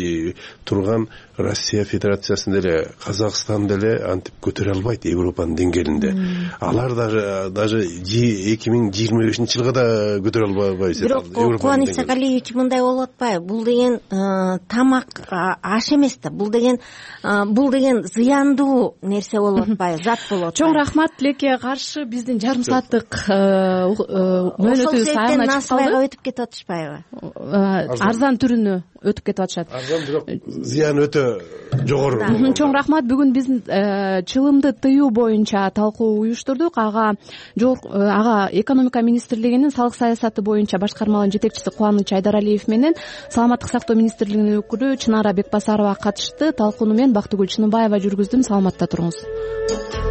[SPEAKER 21] турган Россия Федерациясын деле, Казакстан деле антип көтөрө албайт Европанын деңгээлинде. Алар даже даже эки миң жыйырма бешинчи жылга да көтөрө албайбыз.
[SPEAKER 20] Бирок Кубаныч Сакалиевич, мындай болуп атпайбы? Бул деген тамак аш эмес да. Бул деген бул деген зыяндуу нерсе болуп атпайбы? Зат болуп атпайбы?
[SPEAKER 19] Чоң рахмат. Тилекке каршы биздин жарым сааттык мөөнөтүбүз аягына чыкты.
[SPEAKER 20] Насыбайга өтүп кетип атышпайбы?
[SPEAKER 19] Арзан түрүнө өтүп кетип атышат.
[SPEAKER 21] Арзан, бирок зыян өтө жогору.
[SPEAKER 19] Чоң рахмат. Бүгүн биз чылымды тыюу боюнча талкуу уюштурдук. Ага ага экономика министрлигинин салык саясаты боюнча башкармалын жетекчиси Кубаныч Айдаралиев менен саламаттык сактоо министрлигинин өкүлү Чынара Бекбасарова катышты. Талкууну мен Бактыгүл Чыныбаева жүргүздүм. Саламатта туруңуз.